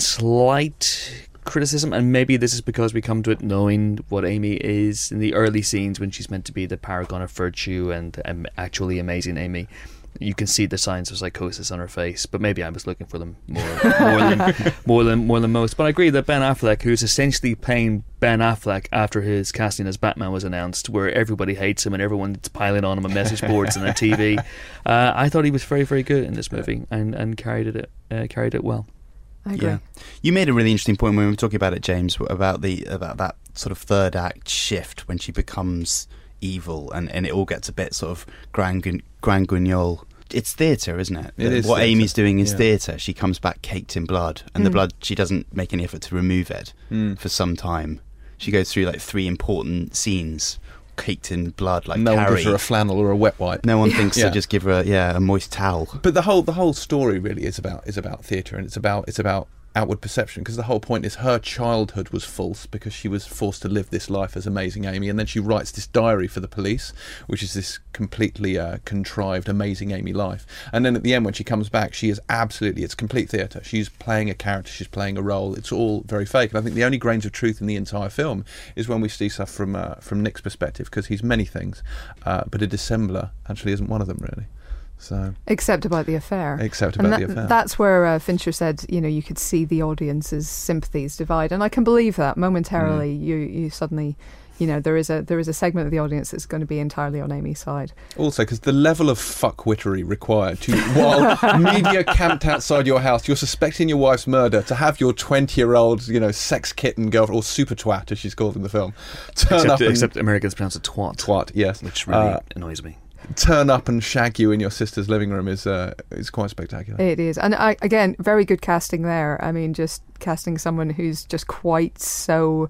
slight criticism, and maybe this is because we come to it knowing what Amy is in the early scenes when she's meant to be the paragon of virtue and um, actually amazing Amy. You can see the signs of psychosis on her face, but maybe I was looking for them more, more than more than more than most. But I agree that Ben Affleck, who's essentially playing Ben Affleck after his casting as Batman was announced, where everybody hates him and everyone's piling on him on message boards and on T V, uh, I thought he was very, very good in this movie and and carried it uh, carried it well. I agree. Yeah, you made a really interesting point when we were talking about it, James, about the about that sort of third act shift when she becomes evil, and, and it all gets a bit sort of grand grand guignol. It's theatre, isn't it? It is what theatre. Amy's doing is Yeah. theatre. She comes back caked in blood, and the Mm. blood, she doesn't make any effort to remove it Mm. for some time. She goes through like three important scenes caked in blood, like no one Carrie. gives her a flannel or a wet wipe. No one thinks Yeah. to just give her a, yeah a moist towel. But the whole the whole story really is about is about theatre, and it's about it's about outward perception, because the whole point is her childhood was false because she was forced to live this life as Amazing Amy, and then she writes this diary for the police, which is this completely uh, contrived Amazing Amy life. And then at the end, when she comes back, she is absolutely, it's complete theatre. She's playing a character, she's playing a role. It's all very fake. And I think the only grains of truth in the entire film is when we see stuff from uh, from Nick's perspective, because he's many things, uh, but a dissembler actually isn't one of them, really. So, Except about the affair. except And about that- the affair. That's where uh, Fincher said, you know, you could see the audience's sympathies divide, and I can believe that. Momentarily, Mm. you you suddenly, you know, there is a there is a segment of the audience that's going to be entirely on Amy's side. Also, because the level of fuckwittery required to, while media camped outside your house, you're suspecting your wife's murder, to have your twenty-year-old, you know, sex kitten girlfriend, or super twat, as she's called in the film, turn Except, up and except Americans pronounce it twat, twat, yes, which really uh, annoys me. turn up and shag you in your sister's living room is uh, is quite spectacular. It is, and I, again, very good casting there. I mean, just casting someone who's just quite so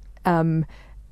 um,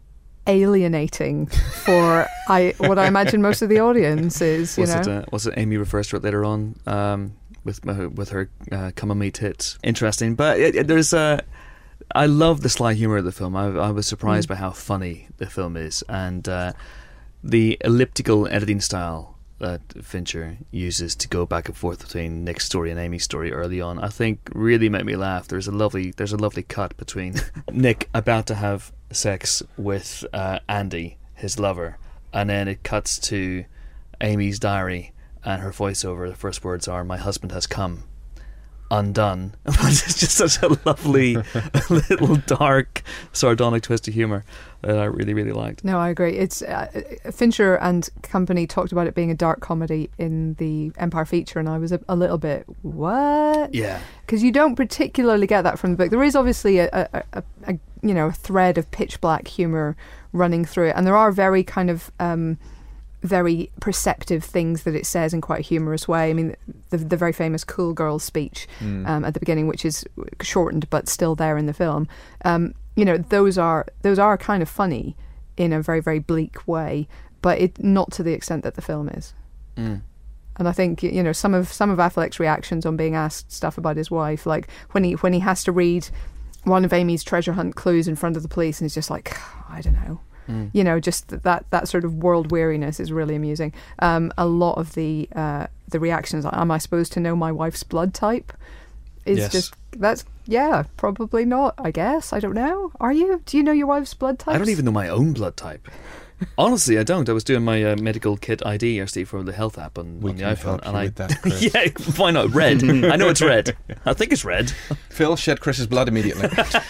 alienating for I what I imagine most of the audience is. You Was know, it, uh, was it Amy refers to it later on um, with uh, with her uh, come on me tits? Interesting, but it, it, there's a. I love the sly humor of the film. I, I was surprised Mm. by how funny the film is, and uh, the elliptical editing style that Fincher uses to go back and forth between Nick's story and Amy's story early on, I think really made me laugh. There's a lovely there's a lovely cut between Nick about to have sex with uh, Andy, his lover, and then it cuts to Amy's diary, and her voiceover, the first words are, "My husband has come. Undone." It's just such a lovely little dark sardonic twist of humour that I really really liked. No, I agree. It's uh, Fincher and company talked about it being a dark comedy in the Empire feature, and I was a, a little bit what? Yeah. Because you don't particularly get that from the book. There is obviously a, a, a, a you know a thread of pitch black humour running through it, and there are very kind of um, very perceptive things that it says in quite a humorous way. I mean, the the very famous "Cool Girl" speech Mm. um, at the beginning, which is shortened but still there in the film. Um, you know, those are those are kind of funny in a very very bleak way, but it not to the extent that the film is. Mm. And I think you know some of some of Affleck's reactions on being asked stuff about his wife, like when he when he has to read one of Amy's treasure hunt clues in front of the police, and he's just like, I don't know, Mm. You know, just that that sort of world weariness is really amusing. Um, a lot of the uh, the reactions, am I supposed to know my wife's blood type? Is Yes. just, that's, yeah, probably not, I guess. I don't know. Are you? Do you know your wife's blood type? I don't even know my own blood type. Honestly, I don't. I was doing my uh, medical kit I D yesterday for the health app on, We on the can iPhone, help you and I with that, Chris. yeah, why not red? I know it's red. I think it's red. Phil shed Chris's blood immediately.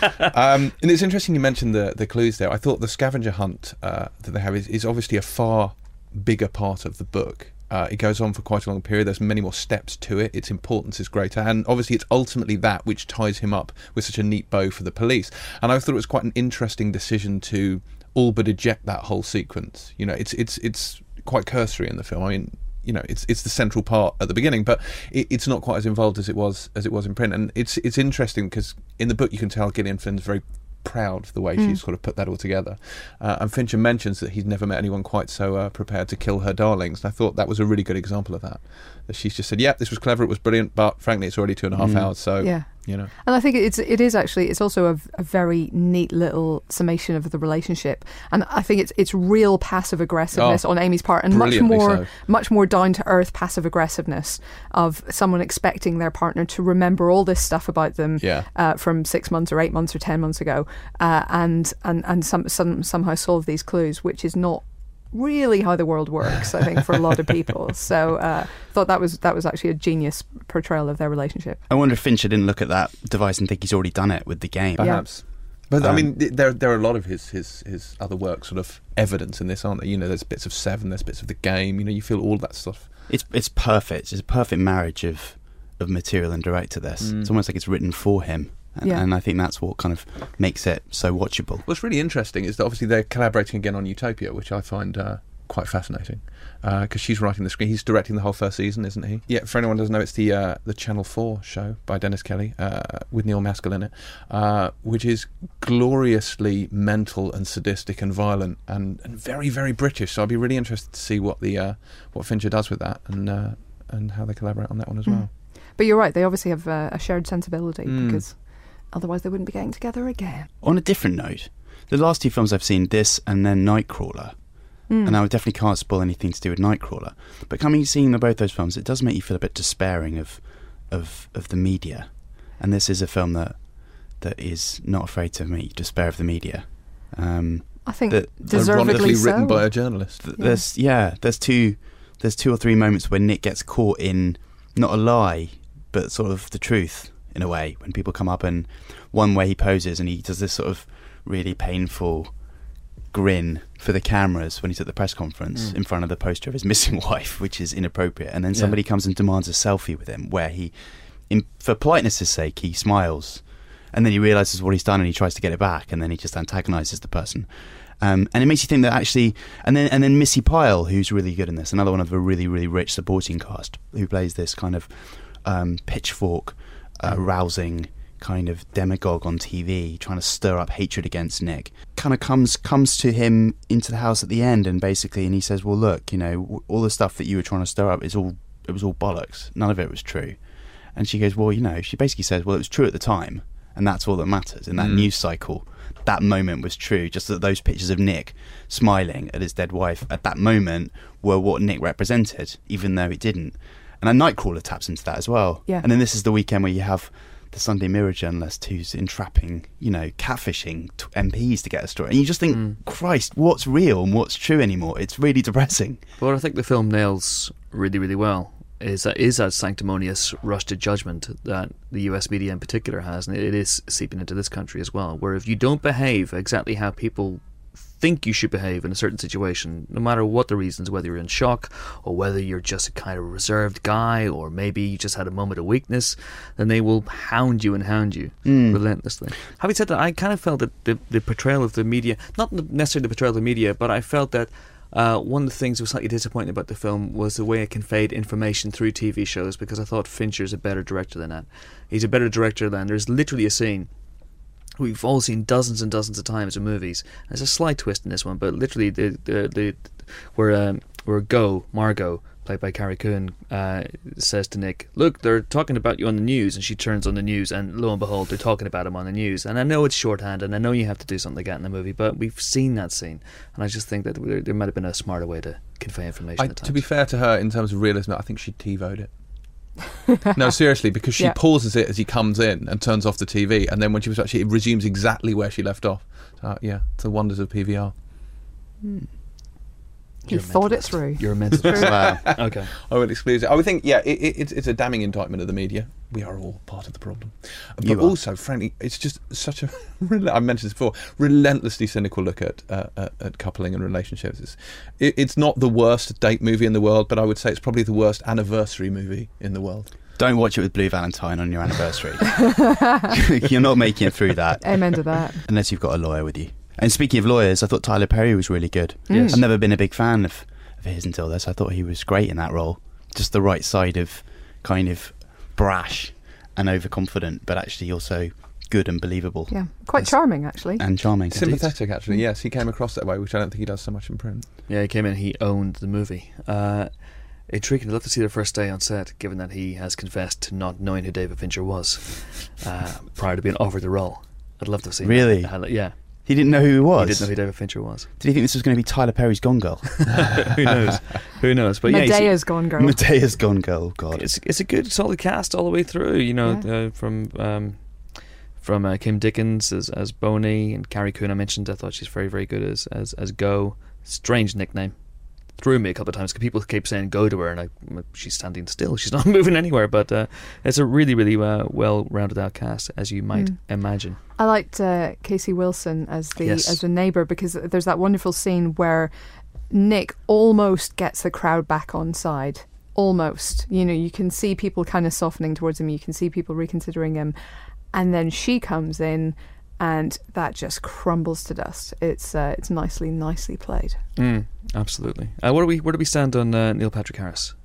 um, and it's interesting you mentioned the the clues there. I thought the scavenger hunt uh, that they have is, is obviously a far bigger part of the book. Uh, it goes on for quite a long period. There's many more steps to it. Its importance is greater. And obviously it's ultimately that which ties him up with such a neat bow for the police. And I thought it was quite an interesting decision to all but eject that whole sequence. You know, it's it's it's quite cursory in the film. I mean, you know, it's it's the central part at the beginning, but it, it's not quite as involved as it was as it was in print. And it's it's interesting because in the book you can tell Gillian Flynn's very proud of the way mm. she's sort of put that all together. Uh, and Fincher mentions that he's never met anyone quite so uh, prepared to kill her darlings. And I thought that was a really good example of that. That she's just said, yeah, this was clever, it was brilliant, but frankly it's already two and a half mm. hours, so, yeah. you know. And I think it's it is actually, it's also a, a very neat little summation of the relationship. And I think it's it's real passive aggressiveness oh, on Amy's part, and much more so. much more down to earth passive aggressiveness of someone expecting their partner to remember all this stuff about them yeah. uh, from six months or eight months or ten months ago, uh, and and and some, some somehow solve these clues, which is not really how the world works, I think, for a lot of people. So uh, thought that was that was actually a genius portrayal of their relationship. I wonder if Fincher didn't look at that device and think he's already done it with the game. Perhaps. Yeah. But um, I mean, there there are a lot of his, his, his other work sort of evidence in this, aren't there? You know, there's bits of Seven, there's bits of the game. You know, you feel all that stuff. It's it's perfect. It's a perfect marriage of of material and director. This mm. it's almost like it's written for him. And, yeah. and I think that's what kind of makes it so watchable. What's really interesting is that obviously they're collaborating again on Utopia, which I find uh, quite fascinating, because uh, she's writing the screen. He's directing the whole first season, isn't he? Yeah, for anyone who doesn't know, it's the uh, the Channel four show by Dennis Kelly uh, with Neil Maskell in it, uh, which is gloriously mental and sadistic and violent and, and very, very British. So I'll be really interested to see what the uh, what Fincher does with that and uh, and how they collaborate on that one as mm. well. But you're right, they obviously have uh, a shared sensibility mm. because otherwise they wouldn't be getting together again. On a different note, the last two films I've seen, this and then Nightcrawler, mm. and I definitely can't spoil anything to do with Nightcrawler, but coming seeing both those films, it does make you feel a bit despairing of of of the media. And this is a film that that is not afraid to make you despair of the media. Um, I think that, deservedly ironically so. written by a journalist. Th- yeah. There's yeah, there's two there's two or three moments where Nick gets caught in not a lie, but sort of the truth in a way, when people come up and one way he poses and he does this sort of really painful grin for the cameras when he's at the press conference mm. in front of the poster of his missing wife, which is inappropriate, and then somebody yeah. comes and demands a selfie with him where he, in, for politeness' sake, he smiles and then he realises what he's done and he tries to get it back, and then he just antagonises the person. Um, and it makes you think that actually, and then and then Missy Pyle, who's really good in this, another one of a really, really rich supporting cast, who plays this kind of um, pitchfork Uh, rousing kind of demagogue on T V, trying to stir up hatred against Nick, kind of comes comes to him into the house at the end, and basically, and he says, "Well, look, you know, w- all the stuff that you were trying to stir up is all it was all bollocks. None of it was true." And she goes, "Well, you know," she basically says, "Well, it was true at the time, and that's all that matters in that mm. news cycle. That moment was true. Just that those pictures of Nick smiling at his dead wife at that moment were what Nick represented, even though it didn't." And a Nightcrawler taps into that as well. Yeah. And then this is the weekend where you have the Sunday Mirror journalist who's entrapping, you know, catfishing t- M Ps to get a story. And you just think, mm. Christ, what's real and what's true anymore? It's really depressing. What I think the film nails really, really well is that, is that sanctimonious rush to judgment that the U S media in particular has. And it is seeping into this country as well, where if you don't behave exactly how people think you should behave in a certain situation, no matter what the reasons, whether you're in shock or whether you're just a kind of reserved guy or maybe you just had a moment of weakness, then they will hound you and hound you mm. relentlessly. Having said that, I kind of felt that the, the portrayal of the media, not necessarily the portrayal of the media, but I felt that uh, one of the things that was slightly disappointing about the film was the way it conveyed information through T V shows, because I thought Fincher's a better director than that. He's a better director than, there's literally a scene we've all seen dozens and dozens of times in movies. There's a slight twist in this one, but literally the the, the where um, where Go Margot played by Carrie Coon, uh, says to Nick, "Look, they're talking about you on the news," and she turns on the news, and lo and behold, they're talking about him on the news. And I know it's shorthand, and I know you have to do something like that in the movie, but we've seen that scene, and I just think that there, there might have been a smarter way to convey information. I, at times. to be fair to her, in terms of realism, I think she TiVoed it. No, seriously, because she Yeah. pauses it as he comes in and turns off the T V, and then when she was actually, it resumes exactly where she left off. So, yeah, it's the wonders of P V R. He You're a thought it mentalist. through. You're a mentalist. Wow. Okay. I would exclude it. I would think, yeah, it, it, it's, it's a damning indictment of the media. We are all part of the problem. But You are. also, frankly, it's just such a, I mentioned this before, relentlessly cynical look at uh, at, at coupling and relationships. It's, it, it's not the worst date movie in the world, but I would say it's probably the worst anniversary movie in the world. Don't watch it with Blue Valentine on your anniversary. You're not making it through that Amen to that. unless you've got a lawyer with you. And speaking of lawyers, I thought Tyler Perry was really good. Yes. I've never been a big fan of, of his until this. I thought he was great in that role. Just the right side of kind of brash and overconfident, but actually also good and believable Yeah, quite Yes. charming actually. and charming. Sympathetic, actually, yes. He came across that way, which I don't think he does so much in print. Yeah, he came in, he owned the movie. Uh, intriguing. I'd love to see their first day on set, given that he has confessed to not knowing who David Fincher was uh, prior to being offered the role. I'd love to see Really? that. Yeah. He didn't know who he was. He didn't know who David Fincher was. Did he think this was going to be Tyler Perry's Gone Girl? Who knows? Who knows? But yeah, he's- Medea's Gone Girl. Medea's Gone Girl. Oh, God. it's it's a good solid cast all the way through. You know, Yeah. uh, from um, from uh, Kim Dickens as as Boney, and Carrie Coon I mentioned. I thought she's very very good as as as Go. Strange nickname. Threw me a couple of times because people keep saying go to her, and I, she's standing still. She's not moving anywhere. But uh, it's a really really uh, well rounded out cast, as you might Mm. imagine. I liked uh, Casey Wilson as the Yes. as the neighbour, because there's that wonderful scene where Nick almost gets the crowd back on side. Almost, you know, you can see people kind of softening towards him. You can see people reconsidering him, and then she comes in, and that just crumbles to dust. It's uh, it's nicely nicely played. Mm, absolutely. Uh, where do we where do we stand on uh, Neil Patrick Harris?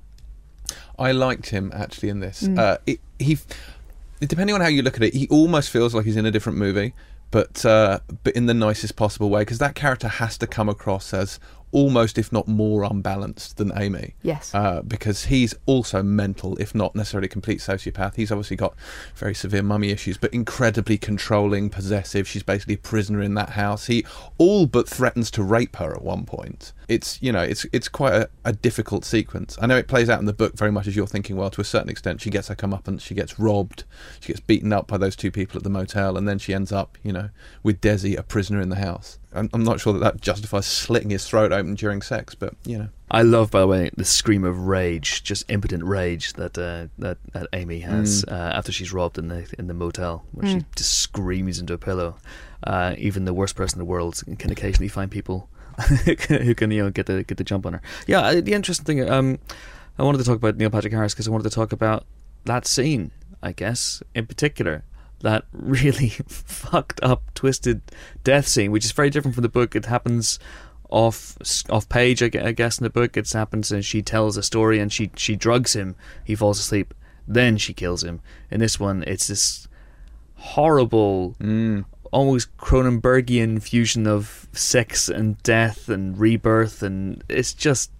I liked him actually in this. Mm. Uh, it, he, depending on how you look at it, he almost feels like he's in a different movie, but uh, but in the nicest possible way, because that character has to come across as almost, if not more, unbalanced than Amy. Yes. Uh, because he's also mental, if not necessarily a complete sociopath. He's obviously got very severe mummy issues, but incredibly controlling, possessive. She's basically a prisoner in that house. He all but threatens to rape her at one point. It's, you know, it's it's quite a, a difficult sequence. I know it plays out in the book very much as you're thinking, well, to a certain extent, she gets her comeuppance, she gets robbed, she gets beaten up by those two people at the motel, and then she ends up, you know, with Desi, a prisoner in the house. I'm, I'm not sure that that justifies slitting his throat open during sex, but, you know. I love, by the way, the scream of rage, just impotent rage that uh, that, that Amy has Mm. uh, after she's robbed in the in the motel, where she Mm. just screams into a pillow. Uh, even the worst person in the world can occasionally find people who can, you know, get the get the jump on her. Yeah, uh, the interesting thing. Um, I wanted to talk about Neil Patrick Harris because I wanted to talk about that scene, I guess, in particular. That really fucked up, twisted death scene, which is very different from the book. It happens off off page, I gu- I guess, in the book. It happens and she tells a story and she, she drugs him. He falls asleep. Then she kills him. In this one, it's this horrible, Mm. almost Cronenbergian fusion of sex and death and rebirth, and it's just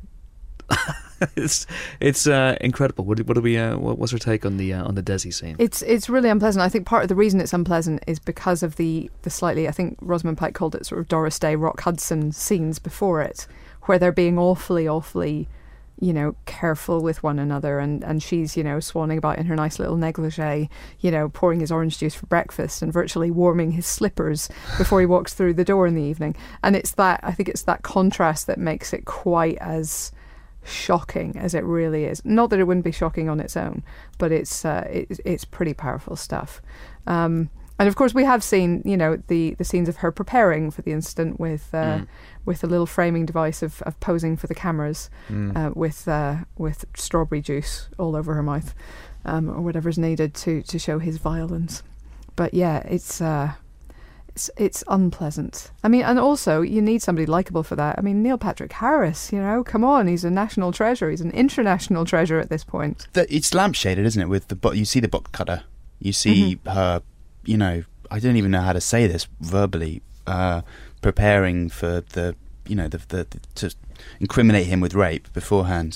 it's it's uh, incredible. What do, what do we? Uh, what, what's her take on the uh, on the Desi scene? It's it's really unpleasant. I think part of the reason it's unpleasant is because of the, the slightly, I think Rosamund Pike called it sort of Doris Day, Rock Hudson scenes before it, where they're being awfully, awfully, you know, careful with one another, and, and she's, you know, swanning about in her nice little negligee, you know, pouring his orange juice for breakfast and virtually warming his slippers before he walks through the door in the evening. And it's that, I think it's that contrast that makes it quite as shocking as it really is. Not that it wouldn't be shocking on its own, but it's uh, it, it's pretty powerful stuff. Um, and of course, we have seen, you know, the, the scenes of her preparing for the incident with uh, Mm. with a little framing device of, of posing for the cameras, Mm. uh, with uh, with strawberry juice all over her mouth, um, or whatever's needed to, to show his violence. But yeah, it's uh, it's it's unpleasant. I mean, and also you need somebody likable for that. I mean, Neil Patrick Harris, you know, come on, he's a national treasure. He's an international treasure at this point. The, it's lampshaded, isn't it? With the bo- you see the book cutter, you see Mm-hmm. her. You know, I don't even know how to say this verbally. Uh, preparing for the, you know, the, the, the to incriminate him with rape beforehand.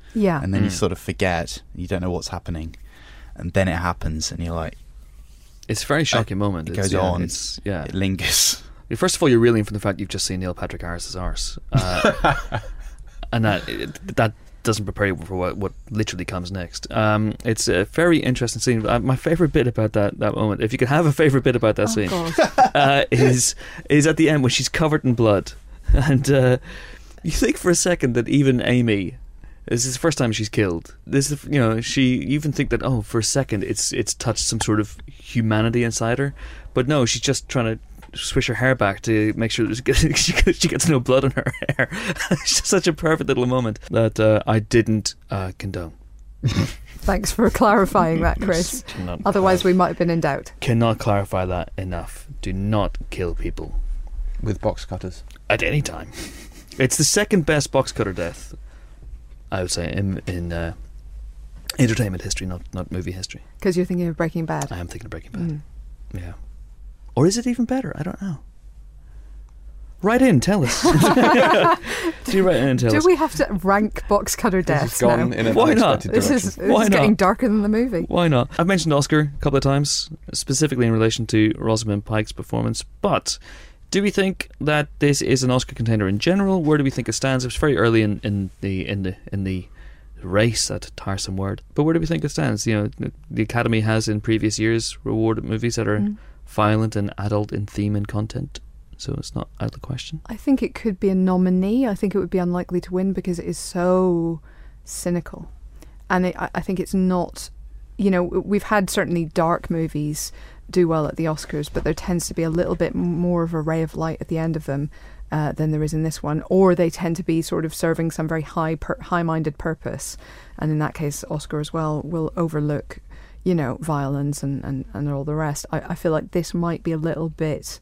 Yeah. and then you Mm. sort of forget, you don't know what's happening, and then it happens, and you're like, It's a very shocking moment. it It's- goes yeah, on. It's, yeah. it lingers. First of all, you're reeling from the fact you've just seen Neil Patrick Harris's arse, uh, and that it, that doesn't prepare you for what, what literally comes next. Um, it's a very interesting scene. Uh, my favorite bit about that, that moment, if you could have a favorite bit about that Oh, scene, God. uh, is is at the end when she's covered in blood, and uh, you think for a second that even Amy. This is the first time she's killed. This is, you know, she you even think that, oh, for a second it's it's touched some sort of humanity inside her, but no, she's just trying to swish her hair back to make sure that she gets, she gets, she gets no blood on her hair. It's just such a perfect little moment that uh, I didn't uh, condone. Thanks for clarifying that, Chris. Cannot, Otherwise, we might have been in doubt. cannot clarify that enough. Do not kill people With box cutters. at any time. It's the second best box cutter death, I would say, in, in uh, entertainment history, not not movie history. Because you're thinking of Breaking Bad. I am thinking of Breaking Bad. Mm. Yeah. Or is it even better? I don't know. Write in, tell us. Do write in and tell Do us. we have to rank box cutter This deaths has gone now? in an Why not? unexpected This direction. is, this Why is not? getting darker than the movie. Why not? I've mentioned Oscar a couple of times, specifically in relation to Rosamund Pike's performance, but do we think that this is an Oscar contender in general? Where do we think it stands? It was very early in, in the in the in the race, that tiresome word. But where do we think it stands? You know, the Academy has in previous years rewarded movies that are Mm. violent and adult in theme and content, so it's not out of the question. I think it could be a nominee. I think it would be unlikely to win because it is so cynical. And it, I I think it's not, you know, we've had certainly dark movies do well at the Oscars, but there tends to be a little bit more of a ray of light at the end of them uh, than there is in this one. Or they tend to be sort of serving some very high, per- high-minded purpose. And in that case, Oscar as well will overlook, you know, violence and, and, and all the rest. I, I feel like this might be a little bit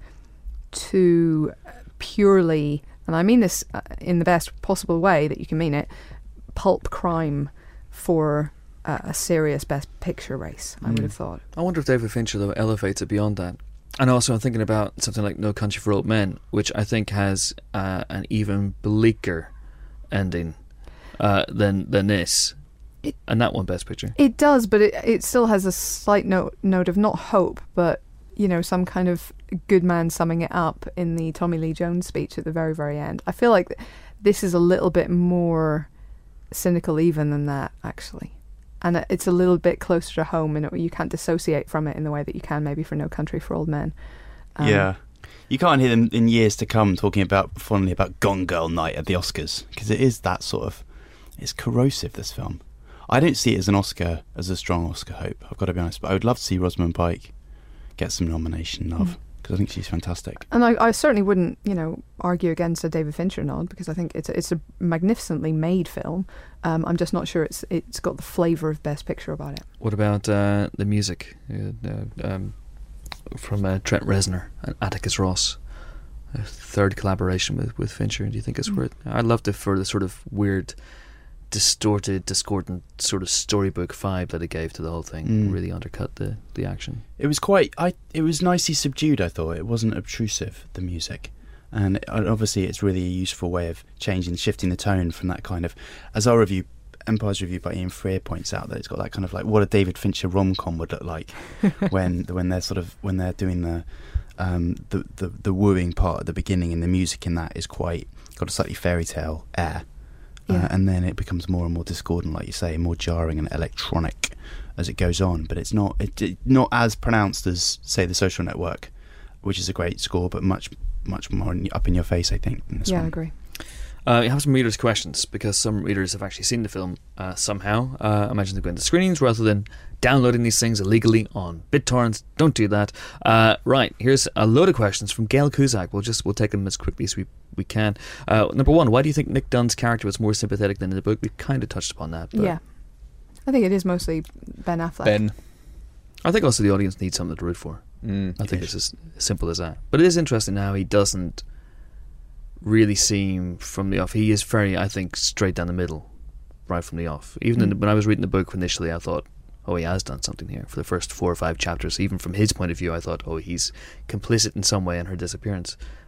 too purely, and I mean this uh, in the best possible way that you can mean it, pulp crime for uh, a serious Best Picture race, I would Mm. have thought. I wonder if David Fincher, though, elevates it beyond that. And also I'm thinking about something like No Country for Old Men, which I think has uh, an even bleaker ending uh, than than this. It- and that one Best Picture. It does, but it it still has a slight note note of not hope, but you know, some kind of good man summing it up in the Tommy Lee Jones speech at the very, very end. I feel like th- this is a little bit more cynical even than that, actually. And it- it's a little bit closer to home, and it, you can't dissociate from it in the way that you can maybe for No Country for Old Men. Um, Yeah. You can't hear them in years to come talking about fondly about Gone Girl night at the Oscars, because it is that sort of, it's corrosive, this film. I don't see it as an Oscar, as a strong Oscar hope, I've got to be honest, but I would love to see Rosamund Pike get some nomination love, because I think she's fantastic. And I, I certainly wouldn't, you know, argue against a David Fincher nod, because I think it's a, it's a magnificently made film. Um, I'm just not sure it's it's got the flavour of Best Picture about it. What about uh, the music uh, uh, um, from uh, Trent Reznor and Atticus Ross? A third collaboration with, with Fincher. Do you think it's Mm. worth? I'd love to for the sort of weird, distorted, discordant sort of storybook vibe that it gave to the whole thing. Mm. Really undercut the, the action. It was quite, I. It was nicely subdued, I thought. It wasn't obtrusive, the music. And uh, obviously it's really a useful way of changing, shifting the tone from that kind of, as our review, Empire's review by Ian Freer points out, that it's got that kind of like what a David Fincher rom-com would look like when when they're sort of, when they're doing the, um, the, the, the wooing part at the beginning, and the music in that is quite, got a slightly fairy tale air. Yeah. Uh, and then it becomes more and more discordant, like you say, more jarring and electronic as it goes on. But it's not it, it, not as pronounced as, say, The Social Network, which is a great score, but much much more in, up in your face, I think, than this Yeah, one. I agree. Uh, we have some readers' questions, because some readers have actually seen the film uh, somehow. Uh, I imagine they're going to screenings rather than downloading these things illegally on BitTorrent. Don't do that. Uh, right, here's a load of questions from Gail Cusack. We'll just we'll take them as quickly as we, we can. Uh, number one, why do you think Nick Dunn's character was more sympathetic than in the book? We kind of touched upon that. But Yeah. I think it is mostly Ben Affleck. Ben. I think also the audience needs something to root for. Mm. I think it's as simple as that. But it is interesting how he doesn't really seem from the off. He is very, I think, straight down the middle, right from the off. Even in the, Mm. when I was reading the book initially, I thought, oh, he has done something here. For the first four or five chapters, even from his point of view, I thought, oh, he's complicit in some way in her disappearance.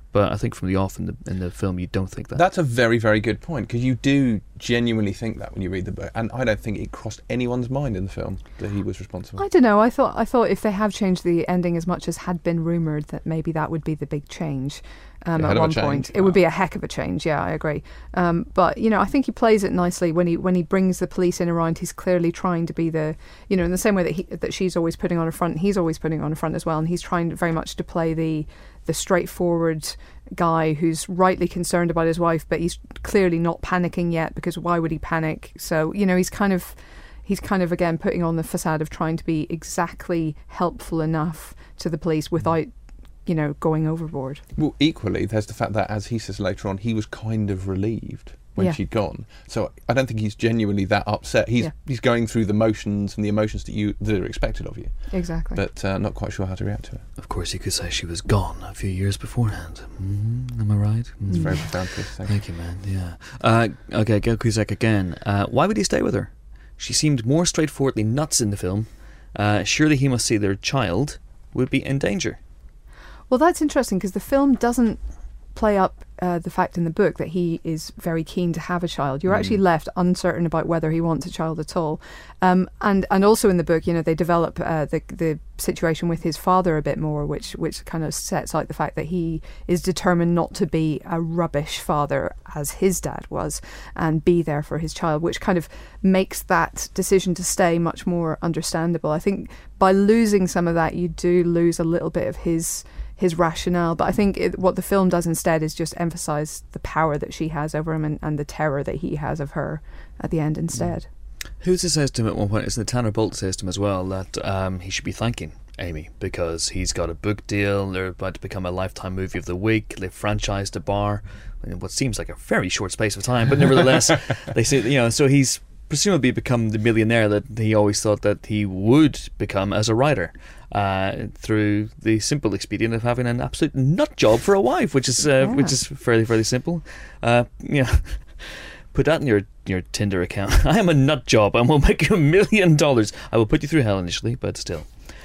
But I think from the off in the in the film, you don't think that. That's a very, very good point, because you do genuinely think that when you read the book, and I don't think it crossed anyone's mind in the film that he was responsible. I don't know. I thought I thought if they have changed the ending as much as had been rumoured, that maybe that would be the big change. Um, Yeah, at hell of a one change. point, it would be a heck of a change. Yeah, I agree. Um, but you know, I think he plays it nicely when he when he brings the police in around. He's clearly trying to be the, you know, in the same way that he that she's always putting on a front, he's always putting on a front as well, and he's trying very much to play the the straightforward guy who's rightly concerned about his wife, but he's clearly not panicking yet, because why would he panic? So you know, he's kind of he's kind of again putting on the facade of trying to be exactly helpful enough to the police without, you know, going overboard. Well, equally, there's the fact that, as he says later on, he was kind of relieved when Yeah. she'd gone. So I don't think he's genuinely that upset. He's Yeah. he's going through the motions and the emotions that you that are expected of you, Exactly. but uh, not quite sure how to react to it. Of course, you could say she was gone a few years beforehand. Mm, am I right? Mm. It's very profound piece. Thank you. Thank you, man. Yeah. Uh, okay, Gail Cusack again. Uh, why would he stay with her? She seemed more straightforwardly nuts in the film. Uh, surely he must see their child would be in danger. Well, that's interesting, because the film doesn't play up uh, the fact in the book that he is very keen to have a child. You're actually left uncertain about whether he wants a child at all. Um, and and also in the book, you know, they develop uh, the the situation with his father a bit more, which which kind of sets out the fact that he is determined not to be a rubbish father as his dad was, and be there for his child, which kind of makes that decision to stay much more understandable. I think by losing some of that, you do lose a little bit of his his rationale, but I think it, what the film does instead is just emphasise the power that she has over him, and, and the terror that he has of her at the end instead. Who's it says to him at one point? It's the Tanner Bolt says to him as well that um, he should be thanking Amy because he's got a book deal. They're about to become a Lifetime Movie of the Week. They've franchised a bar in what seems like a very short space of time, but nevertheless, they say, you know, so he's presumably become the millionaire that he always thought that he would become as a writer. Uh, through the simple expedient of having an absolute nut job for a wife, which is uh, Yeah. which is fairly fairly simple. Uh, you know, put that in your your Tinder account. I am a nut job, and we'll make you a million dollars. I will put you through hell initially, but still,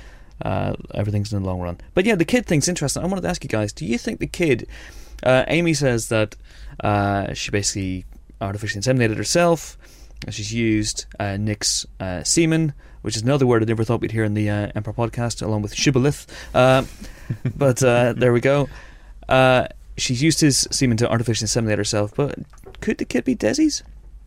uh, everything's in the long run. But yeah, the kid thing's interesting. I wanted to ask you guys: do you think the kid? Uh, Amy says that uh, she basically artificially inseminated herself. She's used uh, Nick's uh, semen, which is another word I never thought we'd hear in the uh, Emperor podcast, along with shibboleth. Uh, but uh, there we go. Uh, she's used his semen to artificially inseminate herself, but could the kid be Desi's?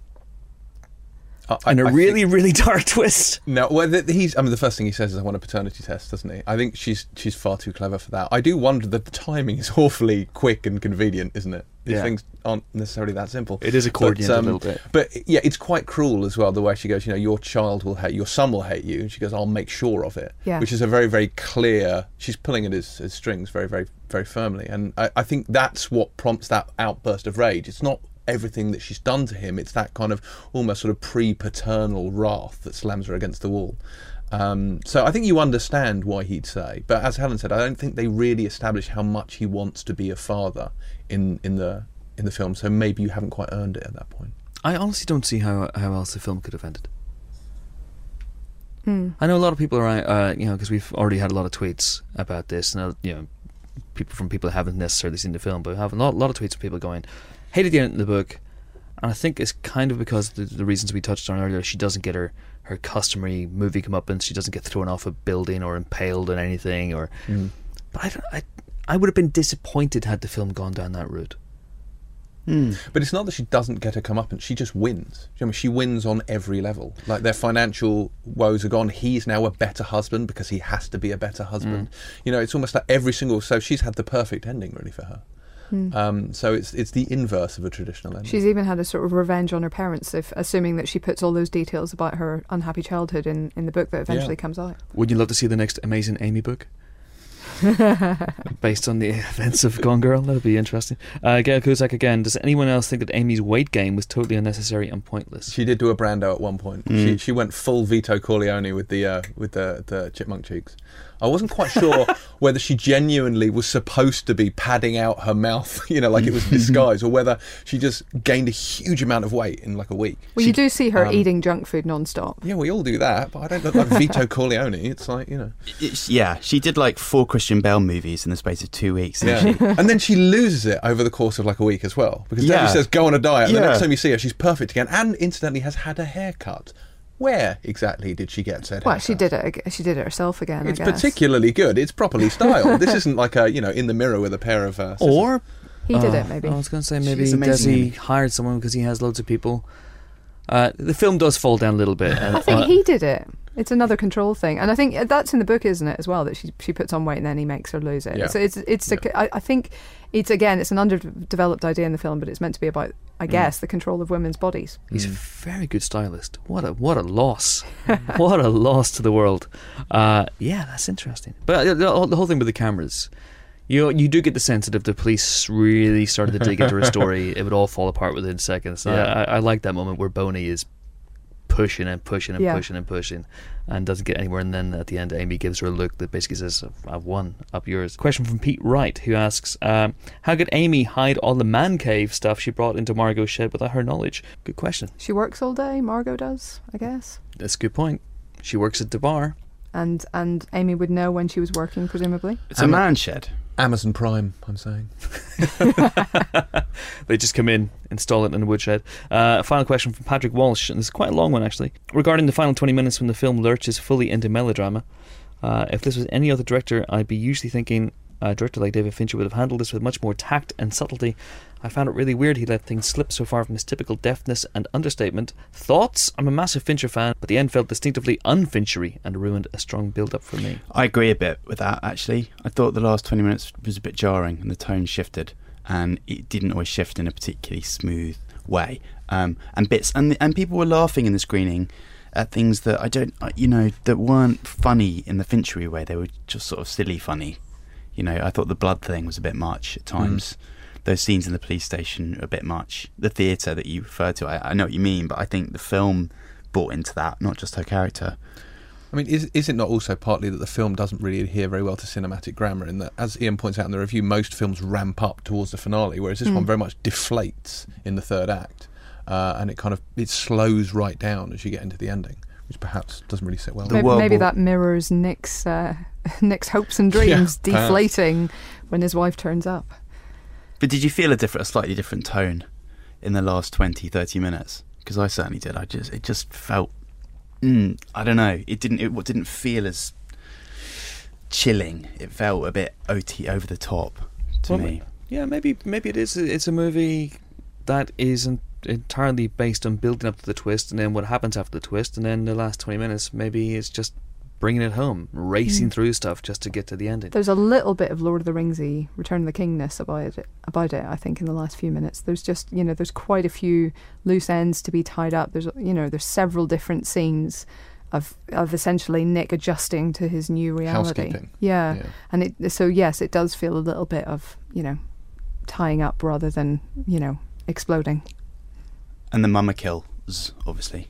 I, And a I really, think, really dark twist. no, well, th- he's. I mean, the first thing he says is, "I want a paternity test," doesn't he? I think she's she's far too clever for that. I do wonder that the timing is awfully quick and convenient, isn't it? These Yeah. things aren't necessarily that simple. It is a coordinated But, um, a little bit. But yeah, it's quite cruel as well, the way she goes, you know, your child will hate, your son will hate you. And she goes, I'll make sure of it. Yeah. Which is a very, very clear, she's pulling at his, his strings very, very, very firmly. And I, I think that's what prompts that outburst of rage. It's not everything that she's done to him. It's that kind of almost sort of pre-paternal wrath that slams her against the wall. Um, so I think you understand why he'd say. But as Helen said, I don't think they really establish how much he wants to be a father in, in the... in the film, so maybe you haven't quite earned it at that point. I honestly don't see how how else the film could have ended. Hmm. I know a lot of people are, uh, you know, because we've already had a lot of tweets about this. Now, you know, people from people who haven't necessarily seen the film, but we have a lot, lot of tweets from people going, hated the end of the book, and I think it's kind of because the, the reasons we touched on earlier. She doesn't get her her customary movie comeuppance. She doesn't get thrown off a building or impaled on anything. Or, Mm. but I, don't, I, I would have been disappointed had the film gone down that route. But it's not that she doesn't get her comeuppance, she just wins. I mean, she wins on every level. Like, their financial woes are gone. He's now a better husband because he has to be a better husband. You know, it's almost like every single... So she's had the perfect ending, really, for her. Um, so it's it's the inverse of a traditional ending. She's even had a sort of revenge on her parents, if assuming that she puts all those details about her unhappy childhood in, in the book that eventually Yeah. comes out. Would you love to see the next Amazing Amy book? Based on the events of Gone Girl? That would be interesting. Uh, Gail Cusack again. Does anyone else think that Amy's weight gain was totally unnecessary and pointless? She did do a Brando at one point. Mm. She she went full Vito Corleone with the uh, with the, the chipmunk cheeks. I wasn't quite sure whether she genuinely was supposed to be padding out her mouth, you know, like it was disguise, or whether she just gained a huge amount of weight in like a week. Well, She- you do see her um, eating junk food non-stop. Yeah, we all do that, but I don't look like Vito Corleone. It's like, you know. It's, yeah, she did like four Chris Christian Bale movies in the space of two weeks. Yeah. isn't she? And then she loses it over the course of like a week as well. Because Yeah. Debbie says, go on a diet. And the Yeah. next time you see her, she's perfect again. And incidentally has had a haircut. Where exactly did she get said Well, haircut? she did it. ag- She did it herself again. It's I guess. particularly good. It's properly styled. This isn't like a, you know, in the mirror with a pair of uh, scissors. Or He did uh, it. Maybe. I was going to say maybe She's amazing, Desi Amy. hired someone because he has loads of people. Uh, the film does fall down a little bit. I think he did it. It's another control thing, and I think that's in the book, isn't it, as well? That she she puts on weight and then he makes her lose it. Yeah. So it's it's a, I, I think it's again it's an underdeveloped idea in the film, but it's meant to be about, I guess, the control of women's bodies. He's a very good stylist. What a what a loss! What a loss to the world. Uh, yeah, that's interesting. But uh, the, the whole thing with the cameras, you you do get the sense that if the police really started to dig into her story, it would all fall apart within seconds. Yeah. I, I, I like that moment where Boney is pushing and pushing and Yeah. pushing and pushing and doesn't get anywhere, and then at the end Amy gives her a look that basically says, I've won, up yours. Question from Pete Wright, who asks, um, how could Amy hide all the man cave stuff she brought into Margot's shed without her knowledge? Good question. She works all day. Margot does, I guess, That's a good point. She works at the bar. and and Amy would know when she was working, presumably. It's a man shed. Amazon Prime, I'm saying. They just come in, install it in the woodshed. Uh, final question from Patrick Walsh, and this is quite a long one actually. Regarding the final twenty minutes when the film lurches fully into melodrama, uh, if this was any other director, I'd be usually thinking a director like David Fincher would have handled this with much more tact and subtlety. I found it really weird he let things slip so far from his typical deftness and understatement. Thoughts? I'm a massive Fincher fan, but the end felt distinctively un-Finchery and ruined a strong build-up for me. I agree a bit with that, actually. I thought the last twenty minutes was a bit jarring and the tone shifted, and it didn't always shift in a particularly smooth way. Um, and bits, and and people were laughing in the screening at things that I don't, uh, you know, that weren't funny in the Finchery way. They were just sort of silly funny. You know, I thought the blood thing was a bit much at times. Mm. Those scenes in the police station are a bit much. The theatre that you refer to, I, I know what you mean, but I think the film brought into that, not just her character. I mean, is is it not also partly that the film doesn't really adhere very well to cinematic grammar, in that, as Ian points out in the review, most films ramp up towards the finale, whereas this Mm. one very much deflates in the third act, uh, and it kind of it slows right down as you get into the ending, which perhaps doesn't really sit well. The Maybe, world maybe will- that mirrors Nick's uh, Nick's hopes and dreams Yeah, perhaps. deflating when his wife turns up. But did you feel a different, a slightly different tone in the last twenty, thirty minutes? Because I certainly did. I just, it just felt, mm, I don't know. It didn't, it didn't feel as chilling. It felt a bit O T, over the top to Well, me. Yeah, maybe maybe it is. It's a movie that isn't entirely based on building up to the twist, and then what happens after the twist, and then the last twenty minutes maybe it's just bringing it home, racing Mm. through stuff just to get to the ending. There's a little bit of Lord of the Ringsy, Return of the Kingness about it. About it, I think, in the last few minutes. There's just, you know, there's quite a few loose ends to be tied up. There's, you know, there's several different scenes of of essentially Nick adjusting to his new reality. Housekeeping. Yeah, Yeah. and it so yes, it does feel a little bit of, you know, tying up rather than, you know, exploding. And the mama kills, obviously.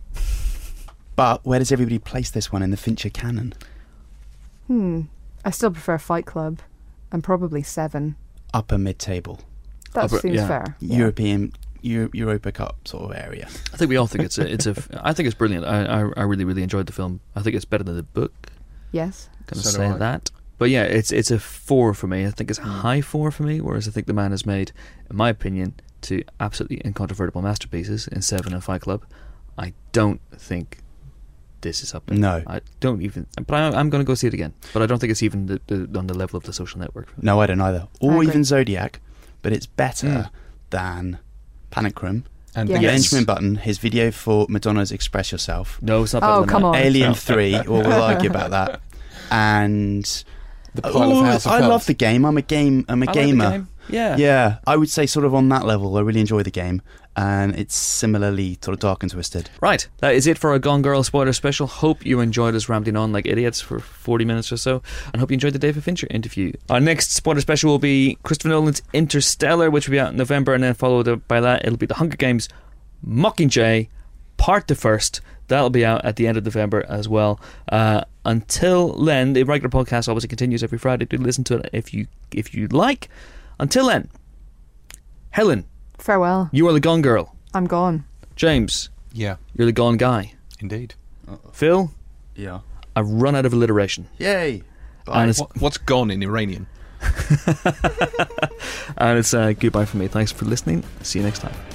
But where does everybody place this one in the Fincher canon? Hmm. I still prefer Fight Club, and probably Seven. Upper mid-table, That Upper- seems yeah. fair. Yeah. European, Euro, Europa Cup sort of area. I think we all think it's a. It's a. I think it's brilliant. I, I I really really enjoyed the film. I think it's better than the book. Yes. Gonna So do say I. that. But yeah, it's it's a four for me. I think it's a high four for me. Whereas I think the man has made, in my opinion, two absolutely incontrovertible masterpieces in Seven and Fight Club. I don't think this is up there. No. I don't even. But I, I'm going to go see it again. But I don't think it's even the, the, on the level of The Social Network. No, I don't either. I Or agree. even Zodiac, but it's better Mm. than Panic Room. And Yeah. Yes. Benjamin Button, his video for Madonna's Express Yourself. No, it's not. better Oh, than come that. on. Alien No. three, or we'll argue about that. And the pile Ooh, of House of I Cards. love the game. I'm a game. I'm a I like the gamer. game. Yeah. Yeah, I would say sort of on that level. I really enjoy the game, and it's similarly sort of dark and twisted. Right, that is it for our Gone Girl spoiler special. Hope you enjoyed us rambling on like idiots for forty minutes or so, and hope you enjoyed the David Fincher interview. Our next spoiler special will be Christopher Nolan's Interstellar, which will be out in November, and then followed by that it'll be The Hunger Games Mockingjay, Part the First. That'll be out at the end of November as well. Uh, until then, the regular podcast obviously continues every Friday. Do listen to it if you if you like. Until then, Helen, Farewell. you are the Gone Girl. I'm gone. James, Yeah, you're the Gone Guy. indeed. Phil, Yeah. I've run out of alliteration. Yay. And it's, What, what's gone in Iranian? and it's uh, goodbye from me. Thanks for listening. See you next time.